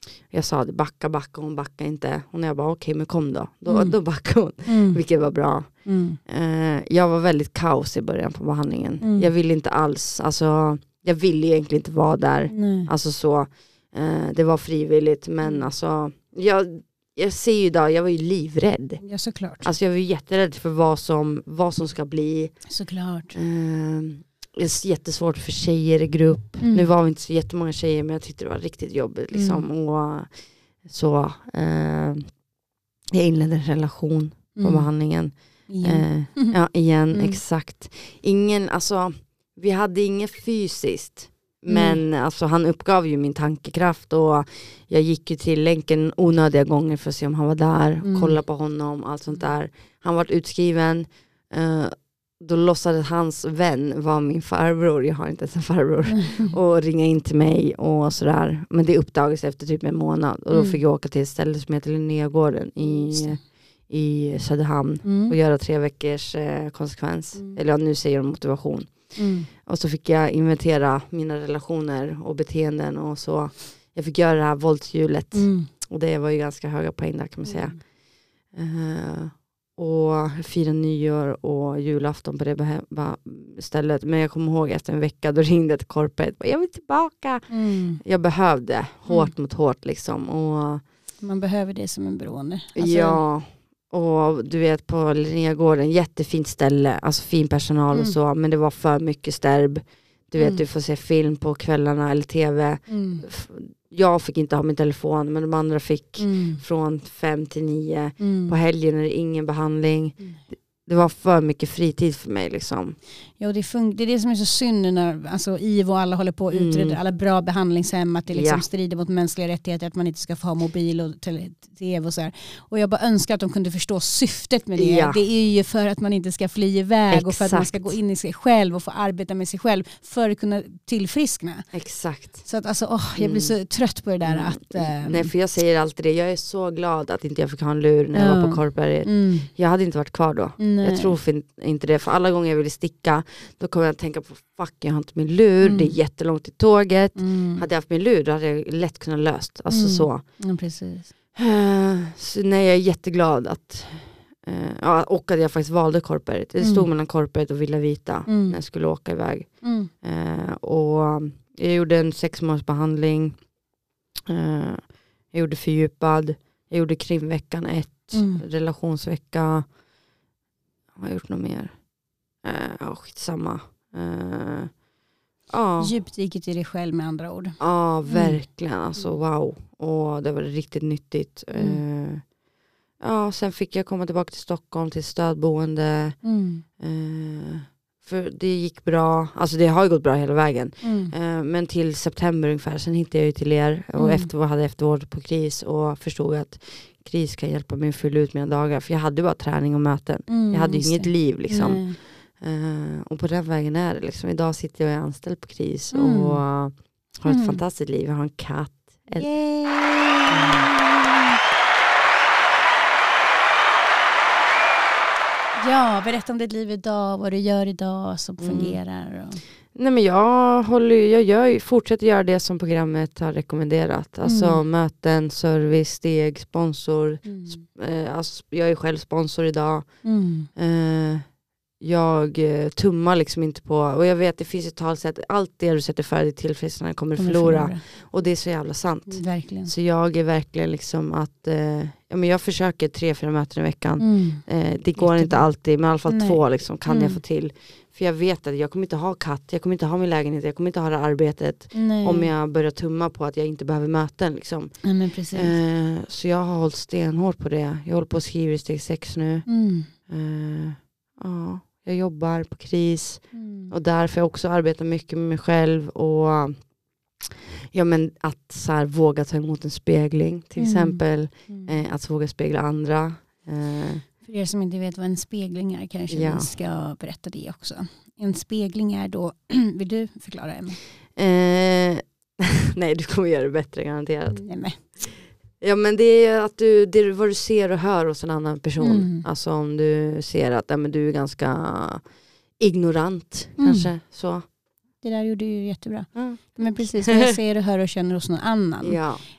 Jag sa det, backa, backa, hon backade inte. Och när jag bara, okej, okay, men kom då. Då, Mm. då backade hon, Mm. vilket var bra. Mm. Eh, jag var väldigt kaos i början på behandlingen. Mm. Jag ville inte alls, alltså, jag ville egentligen inte vara där. Nej. Alltså så, eh, det var frivilligt, men Mm. alltså, jag, jag ser ju idag, jag var ju livrädd. Ja, såklart. Alltså jag var ju jätterädd för vad som, vad som ska bli. Såklart. Eh, det är jättesvårt för tjejer i grupp. Mm. Nu var vi inte så jättemånga tjejer, men jag tyckte det var riktigt jobbigt. Liksom. Mm. Och så, eh, jag inledde en relation på Mm. behandlingen. Igen. Eh, ja, igen, Mm. exakt. Ingen, alltså, vi hade inget fysiskt. Mm. Men alltså, han uppgav ju min tankekraft och jag gick ju till länken onödiga gånger för att se om han var där. Mm. Kolla på honom, allt sånt där. Han var utskriven. Eh, då låtsades hans vän var min farbror. Jag har inte ens en farbror. Mm. Och ringa in till mig och sådär. Men det uppdagades efter typ en månad. Och då Mm. fick jag åka till ett ställe som heter Linnégården i, i Söderhamn. Mm. Och göra tre veckors eh, konsekvens. Mm. Eller ja, nu säger de motivation. Mm. Och så fick jag inventera mina relationer och beteenden och så. Jag fick göra det här våldshjulet. Mm. Och det var ju ganska höga poäng där kan man säga. Mm. Uh, och fira nyår och julafton på det behe- stället. Men jag kommer ihåg efter en vecka då ringde jag till korpet. Jag vill tillbaka. Mm. Jag behövde hårt mot hårt liksom. Och, Man behöver det som en beroende. Alltså, ja. Och du vet på Linnégården, jättefint ställe. Alltså fin personal Mm. och så. Men det var för mycket sterb. Du vet, Mm. du får se film på kvällarna eller tv. Mm. F- Jag fick inte ha min telefon, men de andra fick Mm. från fem till nio. Mm. På helgen är det ingen behandling. Mm. Det var för mycket fritid för mig liksom. Ja, det, fun- det är det som är så synd när alltså, I V O och alla håller på att utreda Mm. alla bra behandlingshem, att det liksom Ja. strider mot mänskliga rättigheter, att man inte ska få ha mobil och tele- tv och så här. Och jag bara önskar att de kunde förstå syftet med det. Ja. Det är ju för att man inte ska fly iväg och för att man ska Exakt. gå in i sig själv och få arbeta med sig själv för att kunna tillfriskna. Exakt. Så att alltså, åh, jag blir så trött på det där Mm. att... ehm, Nej, för jag säger alltid det. Jag är så glad att inte jag fick ha en lur när jag Ja. var på Korpberget. mm, Jag hade inte varit kvar då. nej. Jag tror fin- inte det. För alla gånger jag ville sticka, då kommer jag att tänka på fuck, jag har inte min lur. Mm. Det är jättelångt till tåget. Mm. Hade jag haft min lur, då hade jag lätt kunnat löst. Alltså Mm. så. Ja, precis. Eh, Så nej, jag är jätteglad att eh, ja, och att jag faktiskt valde Korpberget. Det stod Mm. mellan Korpberget och Villa Vita Mm. när jag skulle åka iväg. Mm. Eh, och jag gjorde en sex månaders behandling. Eh, jag gjorde fördjupad. Jag gjorde krimveckan ett. Mm. Relationsvecka. Har jag gjort något mer? Eh, oh, skitsamma. Eh, ja. Djupdyket i dig själv med andra ord. Ja, verkligen. Alltså wow. Och det var riktigt nyttigt. Mm. Eh, ja, sen fick jag komma tillbaka till Stockholm till stödboende. Mm. Eh, för det gick bra. Alltså det har ju gått bra hela vägen. Mm. Eh, men till september ungefär. Sen hittade jag ju till er. Och Mm. eftervård, hade eftervård på KRIS. Och förstod att KRIS kan hjälpa mig att fylla ut mina dagar. För jag hade bara träning och möten. Mm, Jag hade ju just inget det. liv liksom. Nej. Eh, och på den vägen är det liksom. Idag sitter jag och är anställd på KRIS. Mm. Och uh, har ett Mm. fantastiskt liv. Jag har en katt. En, Yay! Ja, berätta om ditt liv idag, vad du gör idag som Mm. fungerar. Och... Nej, men jag, håller, jag gör, fortsätter göra det som programmet har rekommenderat. Alltså Mm. möten, service, steg, sponsor. Mm. Eh, alltså, jag är själv sponsor idag. Mm. Eh, jag eh, tummar liksom inte på, och jag vet det finns ett talsätt, allt det du sätter för dig tillfrisknande kommer du Kommer förlora. förlora. Och det är så jävla sant. Verkligen. Så jag är verkligen liksom att eh, ja, men jag försöker tre, fyra möten i veckan. Mm. Eh, det går Jättebra. inte alltid, men i alla fall Nej. två liksom, kan Mm. jag få till. För jag vet att jag kommer inte ha katt, jag kommer inte ha min lägenhet, jag kommer inte ha det arbetet. Nej. Om jag börjar tumma på att jag inte behöver möten. Liksom. Nej, men precis. Eh, så jag har hållit stenhårt på det. Jag håller på att skriva i steg sex nu. Mm. Eh, ja, jag jobbar på KRIS. Mm. Och där får jag också arbeta mycket med mig själv. Och ja, men att så här, våga ta emot en spegling. Till Mm. exempel Mm. eh, att våga spegla andra. Eh, För er som inte vet vad en spegling är kanske Ja. vi ska berätta det också. En spegling är då, vill du förklara Emma? eh, nej, du kommer göra det bättre garanterat. Nej, men. Ja, men det är att du, det är vad du ser och hör hos en annan person. Mm. Alltså om du ser att ja, men du är ganska ignorant Mm. kanske. Så. Det där gjorde du ju jättebra. Mm. Men precis, vad jag ser och hör och känner hos någon annan. Ja.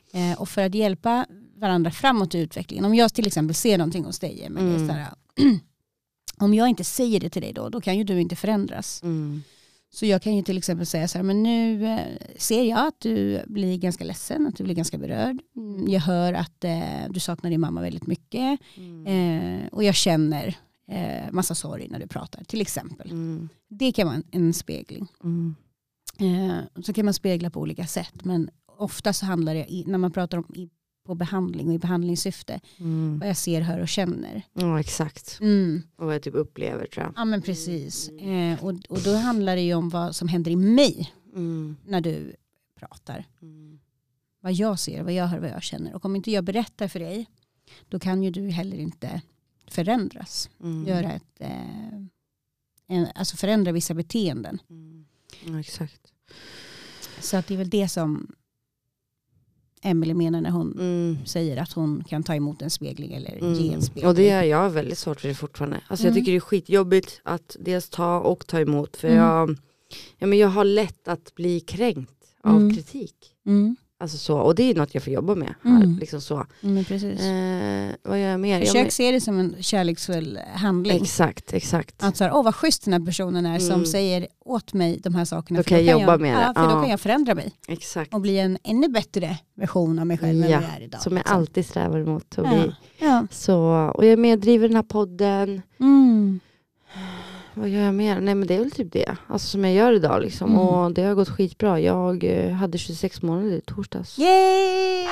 Eh, och för att hjälpa varandra framåt i utvecklingen. Om jag till exempel ser någonting hos dig. Men Mm. det är så här, om jag inte säger det till dig då, då kan ju du inte förändras. Mm. Så jag kan ju till exempel säga så här, men nu eh, ser jag att du blir ganska ledsen, att du blir ganska berörd. Mm, jag hör att eh, du saknar din mamma väldigt mycket. Mm. Eh, och jag känner eh, massa sorg när du pratar, till exempel. Mm. Det kan vara en, en spegling. Mm. Eh, så kan man spegla på olika sätt, men ofta så handlar det, i, när man pratar om i, på behandling och i behandlingssyfte, Mm. vad jag ser, hör och känner. Ja, exakt. Mm. Och vad jag typ upplever, tror jag. Ja, men precis. Eh, och, och då handlar det ju om vad som händer i mig Mm. när du pratar. Mm. Vad jag ser, vad jag hör, vad jag känner. Och om inte jag berättar för dig, då kan ju du heller inte förändras. Mm. Göra ett, eh, en, alltså förändra vissa beteenden. Mm. Ja, exakt. Så att det är väl det som Emily menar när hon Mm. säger att hon kan ta emot en spegling eller Mm. ge en spegling. Och det är jag väldigt svårt för det fortfarande. Alltså Mm. jag tycker det är skitjobbigt att dels ta och ta emot. För Mm. jag, ja, men jag har lätt att bli kränkt av Mm. kritik. Mm. Alltså så, och det är något jag får jobba med. Här, Mm. liksom så. Mm, precis. Eh, vad gör jag mer? Försök Jag men, se det som en kärleksfull handling. exakt, exakt. Att så här, åh vad schysst den här personen är som Mm. säger åt mig de här sakerna. Då för kan jag jobba med det. Ja, för då Ja. kan jag förändra mig. Exakt. Och bli en ännu bättre version av mig själv än Ja, vad jag är idag. Som jag liksom. alltid strävar emot att Ja. bli. Ja. Så, och jag meddriver den här podden. Mm. Vad gör jag mer? Nej men det är väl typ det. Alltså som jag gör idag liksom. Mm. Och det har gått skitbra. Jag eh, hade tjugosex månader i torsdags. Yay!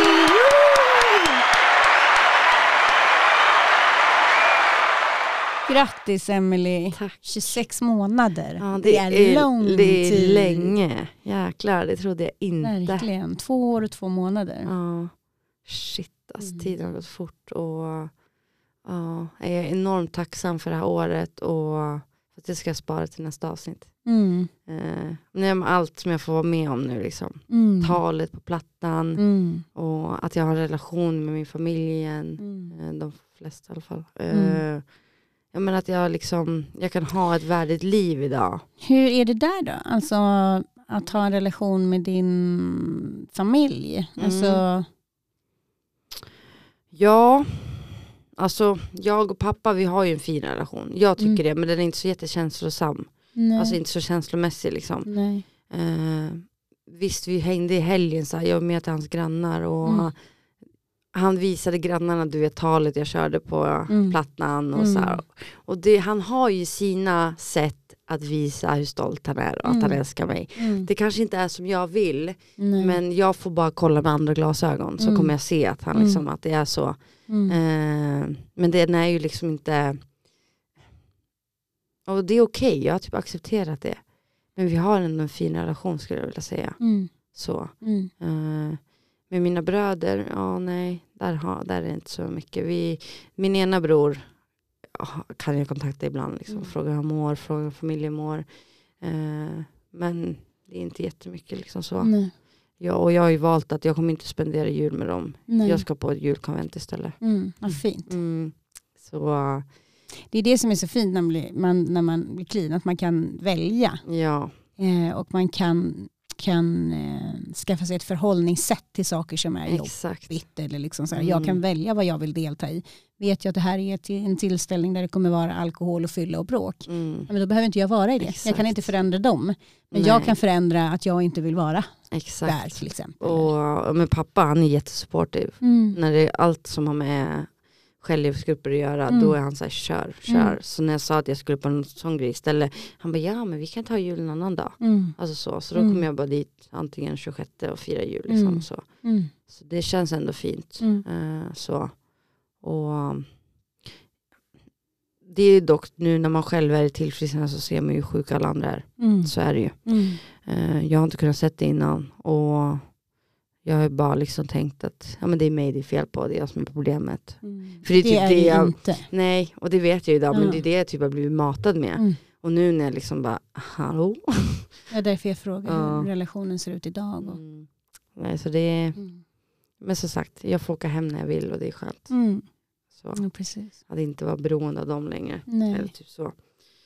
Grattis Emily. Tack. tjugosex månader. Ja, det, är lång det är tid. länge. Jäklar, det trodde jag inte. Verkligen. Två år och två månader. Ja. Shit, alltså Mm. tiden har gått fort. Och ja, jag är enormt tacksam för det här året. Och för att det ska jag spara till nästa avsnitt. Mm. Eh, nej, men allt som jag får vara med om nu liksom. Mm. Talet på plattan. Mm. Och att jag har en relation med min familj igen. Mm. Eh, de flesta i alla fall. Mm. Eh, jag menar att jag liksom, jag kan ha ett värdigt liv idag. Hur är det där då? Alltså att ha en relation med din familj. Mm. Alltså, Ja, alltså jag och pappa, vi har ju en fin relation. Jag tycker Mm. det, men den är inte så jättekänslosam. nej. Alltså inte så känslomässig liksom. nej. Eh, visst, vi hängde i helgen så här, jag med till hans grannar och Mm. han visade grannarna, du vet, talet jag körde på Mm. plattan och Mm. så här. Och det, han har ju sina sätt att visa hur stolt han är och att Mm. han älskar mig. Mm. Det kanske inte är som jag vill, nej. men jag får bara kolla med andra glasögon så Mm. kommer jag se att han Mm. liksom, att det är så. Mm. Eh, men den är ju liksom inte, och det är okej, jag har typ accepterat det. Men vi har ändå en fin relation skulle jag vilja säga. Mm. Så. Mm. Eh, med mina bröder, ja nej, där, har, där är det inte så mycket. Vi, min ena bror ja, kan jag kontakta ibland, liksom, Mm. fråga hur han mår, fråga hur familjen mår. Eh, men det är inte jättemycket liksom så. Nej. Ja, och jag har ju valt att jag kommer inte spendera jul med dem. Nej. Jag ska på ett julkonvent istället. Mm. Vad fint. Mm. Så uh, Det är det som är så fint när man blir, man, när man blir clean. Att man kan välja. ja. Eh, och man kan, kan eh, skaffa sig ett förhållningssätt till saker som är Exakt. jobbigt. Eller liksom så här. Mm. Jag kan välja vad jag vill delta i. Vet jag att det här är till, en tillställning där det kommer vara alkohol och fylla och bråk. Mm. Ja, men då behöver inte jag vara i det. Exakt. Jag kan inte förändra dem. Men Nej. jag kan förändra att jag inte vill vara där Exakt. till exempel. Och med pappa, han är jättesupportive. Mm. När det är allt som har med självhjälpsgrupper att göra, Mm. då är han så här, kör, kör. Mm. Så när jag sa att jag skulle på en sån grej istället, han bara, ja men vi kan ta jul en annan dag. Mm. Alltså så, så då Mm. kommer jag bara dit antingen tjugosjätte och fira jul liksom. Mm. Så. Mm. så det känns ändå fint. Mm. Eh, så. Och det är dock nu när man själv är i tillfrisknande så ser man ju hur sjuka alla andra är. Mm. Så är det ju. Mm. Eh, jag har inte kunnat sett det innan. Och jag har bara liksom tänkt att ja, men det är mig det är fel på. Det är jag som är problemet. Mm. För det är typ är det jag- det inte. Nej, och det vet jag ju idag. Ja. Men det är det jag typ har blivit matad med. Mm. Och nu när jag liksom bara, hallå? Ja, därför jag frågar Ja. hur relationen ser ut idag. Och, Mm. Nej, så det är, mm. men som sagt, jag får åka hem när jag vill och det är skönt. Mm. Så Ja, precis. att inte vara beroende av dem längre. Nej. Eller typ så.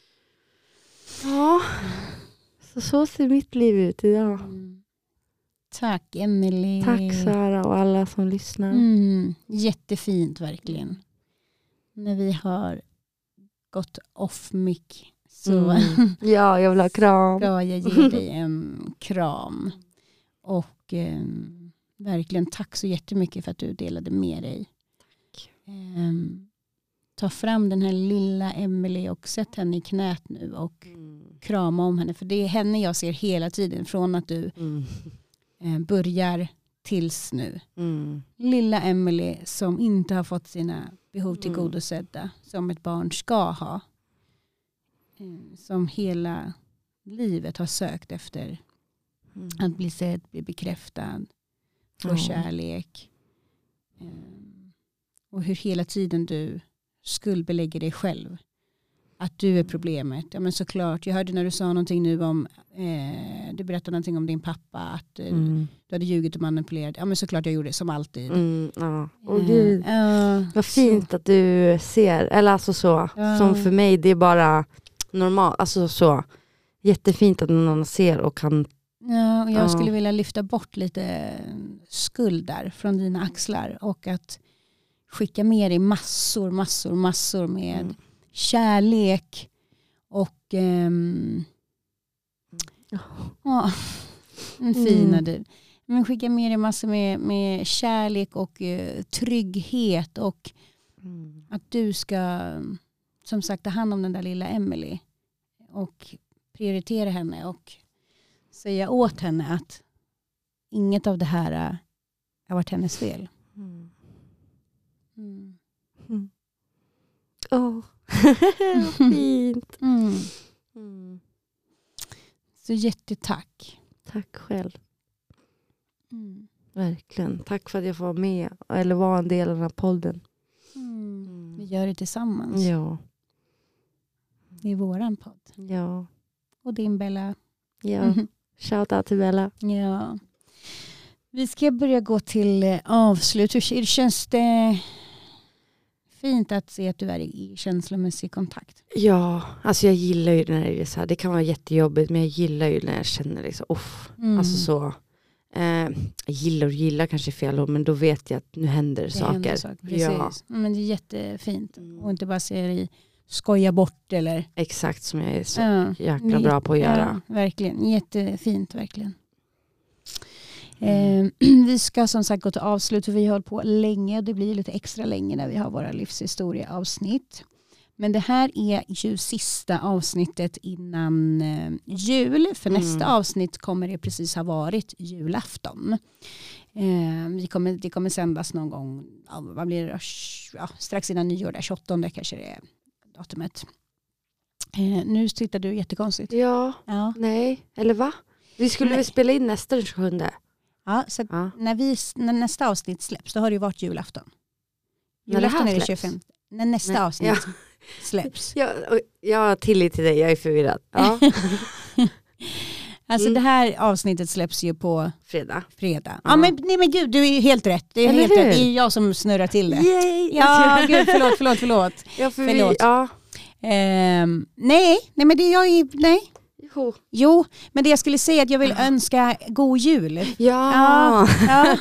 Ja, så så ser mitt liv ut idag. Mm. Tack Emelie. Tack Sara och alla som lyssnar. Mm, jättefint verkligen. När vi har gått off mic så Mm. Ja, jag vill ha kram. ska jag ge dig en kram. Och eh, verkligen tack så jättemycket för att du delade med dig. Eh, ta fram den här lilla Emelie och sätt henne i knät nu och Mm. krama om henne. För det är henne jag ser hela tiden från att du Mm. eh, börjar tills nu. Mm. Lilla Emelie som inte har fått sina behov Mm. tillgodosedda som ett barn ska ha. Eh, Som hela livet har sökt efter Mm. att bli sedd, bli bekräftad, få Ja. kärlek. Eh, Och hur hela tiden du skuldbelägger dig själv. Att du är problemet. Ja men såklart, jag hörde när du sa någonting nu om, eh, du berättade någonting om din pappa, att eh, Mm. du hade ljugit och manipulerat. Ja men såklart jag gjorde det som alltid. Mm. Ja. Åh Eh, gud. ja, Vad fint att du ser, eller alltså så, Ja. som för mig det är bara normalt, alltså så, jättefint att någon ser och kan, Ja, och jag Ja. skulle vilja lyfta bort lite skuld där från dina axlar och att skicka med dig massor, massor, massor med Mm. kärlek och ehm, ja, en fina Mm. du. Men skicka med dig massor med, med kärlek och eh, trygghet och mm. att du ska som sagt ta hand om den där lilla Emelie och prioritera henne och säga åt henne att inget av det här äh, har varit hennes fel. Mm. Mm. Åh, vad fint. Mm. Mm. Så jättetack. Tack själv, Mm. verkligen. Tack för att jag får vara med, eller vara en del av den här podden. Mm. Vi gör det tillsammans. Ja, Det är våran podd. ja, Och din Bella. ja. Mhm. Shout out till Bella. Ja. Vi ska börja gå till eh, avslut. Hur känns det fint att se att du är i känslomässig kontakt? Ja, alltså jag gillar ju när det är så här. Det kan vara jättejobbigt, men jag gillar ju när jag känner liksom, uff, Mm. alltså så. Eh, jag gillar och gillar kanske fel ord, men då vet jag att nu händer det Det saker. händer saker. Precis. Ja. Men det är jättefint. Mm. Och inte bara se dig skoja bort eller... Exakt som jag är så Ja. jäkla bra på att göra. Ja, verkligen. Jättefint, verkligen. Mm. Eh, vi ska som sagt gå till avslut för vi har hållit på länge och det blir lite extra länge när vi har våra livshistorieavsnitt. Men det här är ju sista avsnittet innan eh, jul. För Mm. nästa avsnitt kommer det precis ha varit julafton. Eh, vi kommer, det kommer sändas någon gång, ja, vad blir det, ja, strax innan nyår, där tjugoåttonde kanske det är datumet. Eh, nu tittar du jättekonstigt. Ja, Ja. nej, eller va? Vi skulle Nej. väl spela in nästa den tjugosjunde? Ja, så att Ja. när, vi, när nästa avsnitt släpps, då har det ju varit julafton. När det här Julafton är det släpps? tjugofemte. När nästa Nej, avsnitt ja. släpps. Ja, och jag har tillit till dig, jag är förvirrad. Ja. Alltså Mm. det här avsnittet släpps ju på Fredag. fredag. Ja, Ja. men, nej men gud, du är ju helt rätt. Det är, Eller helt hur? rätt. Det är jag som snurrar till det. Yay! Ja, gud, förlåt, förlåt, förlåt. Ja, för Förlåt. Vi, ja. Ehm, nej, nej men det är jag ju, nej. Jo. Jo, men det jag skulle säga är att jag vill önska god jul. Ja. Ja.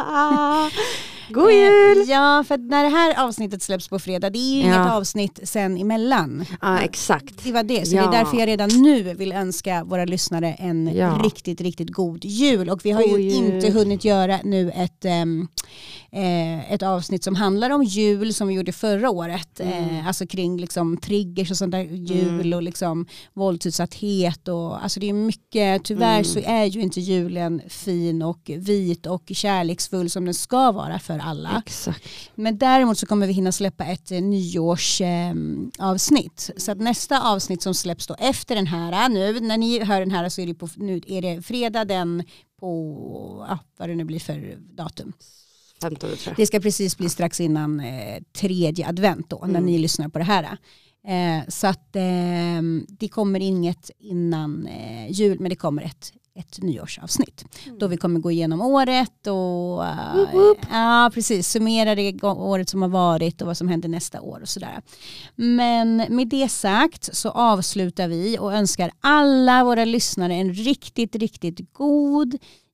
God jul! Eh, Ja, för att när det här avsnittet släpps på fredag, det är ju Ja. inget avsnitt sen emellan. Ja, exakt. Det var det, så Ja. det är därför jag redan nu vill önska våra lyssnare en Ja. riktigt, riktigt god jul. Och vi har God ju jul. inte hunnit göra nu ett, ehm, eh, ett avsnitt som handlar om jul som vi gjorde förra året. Mm. Eh, alltså kring liksom triggers och sånt där jul Mm. och liksom våldsutsatthet. Och, alltså det är mycket, tyvärr Mm. så är ju inte julen fin och vit och kärleksfull som den ska vara för alla. Exakt. Men däremot så kommer vi hinna släppa ett eh, nyårsavsnitt. Eh, avsnitt. Så att nästa avsnitt som släpps då efter den här, nu när ni hör den här så är det, på, nu är det fredag den på, ja, vad det nu blir för datum. femtonde tror jag. Det ska precis bli strax innan eh, tredje advent då, när Mm. ni lyssnar på det här. Eh, så att eh, det kommer inget innan eh, jul, men det kommer ett, ett nyårsavsnitt. Då vi kommer gå igenom året och eh, Woop woop. ja, precis, summera det gå- året som har varit och vad som händer nästa år och sådär. Men med det sagt så avslutar vi och önskar alla våra lyssnare en riktigt, riktigt god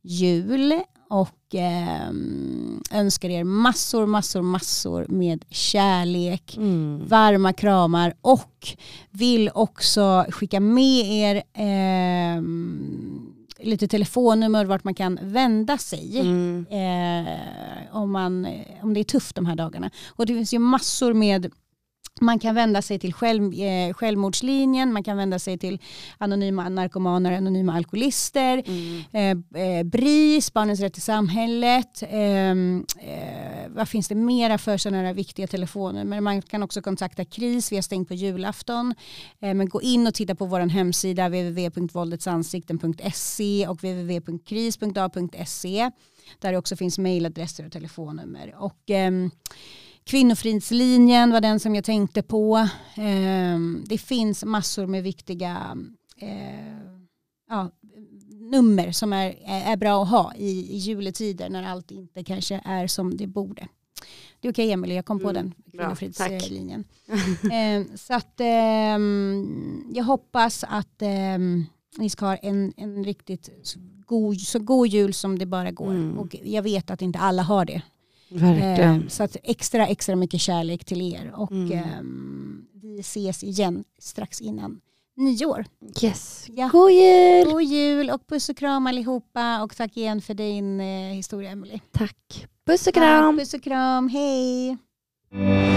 jul och eh, önskar er massor, massor, massor med kärlek, mm. varma kramar och vill också skicka med er eh, lite telefonnummer vart man kan vända sig mm. eh, om, man, om det är tufft de här dagarna. Och det finns ju massor med. Man kan vända sig till själv, eh, självmordslinjen, man kan vända sig till anonyma narkomaner, anonyma alkoholister, mm. eh, eh, B R I S, Barnens rätt i samhället. Eh, eh, vad finns det mera för sådana här viktiga telefoner? Men man kan också kontakta KRIS, vi har stängt på julafton. Eh, men gå in och titta på vår hemsida w w w punkt våldetsansikten punkt se och w w w punkt kris punkt a punkt se där det också finns mejladresser och telefonnummer. Och eh, Kvinnofridslinjen var den som jag tänkte på. Eh, det finns massor med viktiga eh, ja, nummer som är, är bra att ha i, i juletider när allt inte kanske är som det borde. Det är okej, Emelie, jag kom på mm, den Kvinnofridslinjen. eh, så att eh, jag hoppas att eh, ni ska ha en, en riktigt god, så god jul som det bara går. Mm. Och jag vet att inte alla har det. Verkligen. Så att extra extra mycket kärlek till er och mm. um, vi ses igen strax innan nyår. Yes. Ja. God jul! God jul och puss och kram allihopa och tack igen för din eh, historia, Emelie. Tack. Puss och kram. Tack, puss och kram. Hej.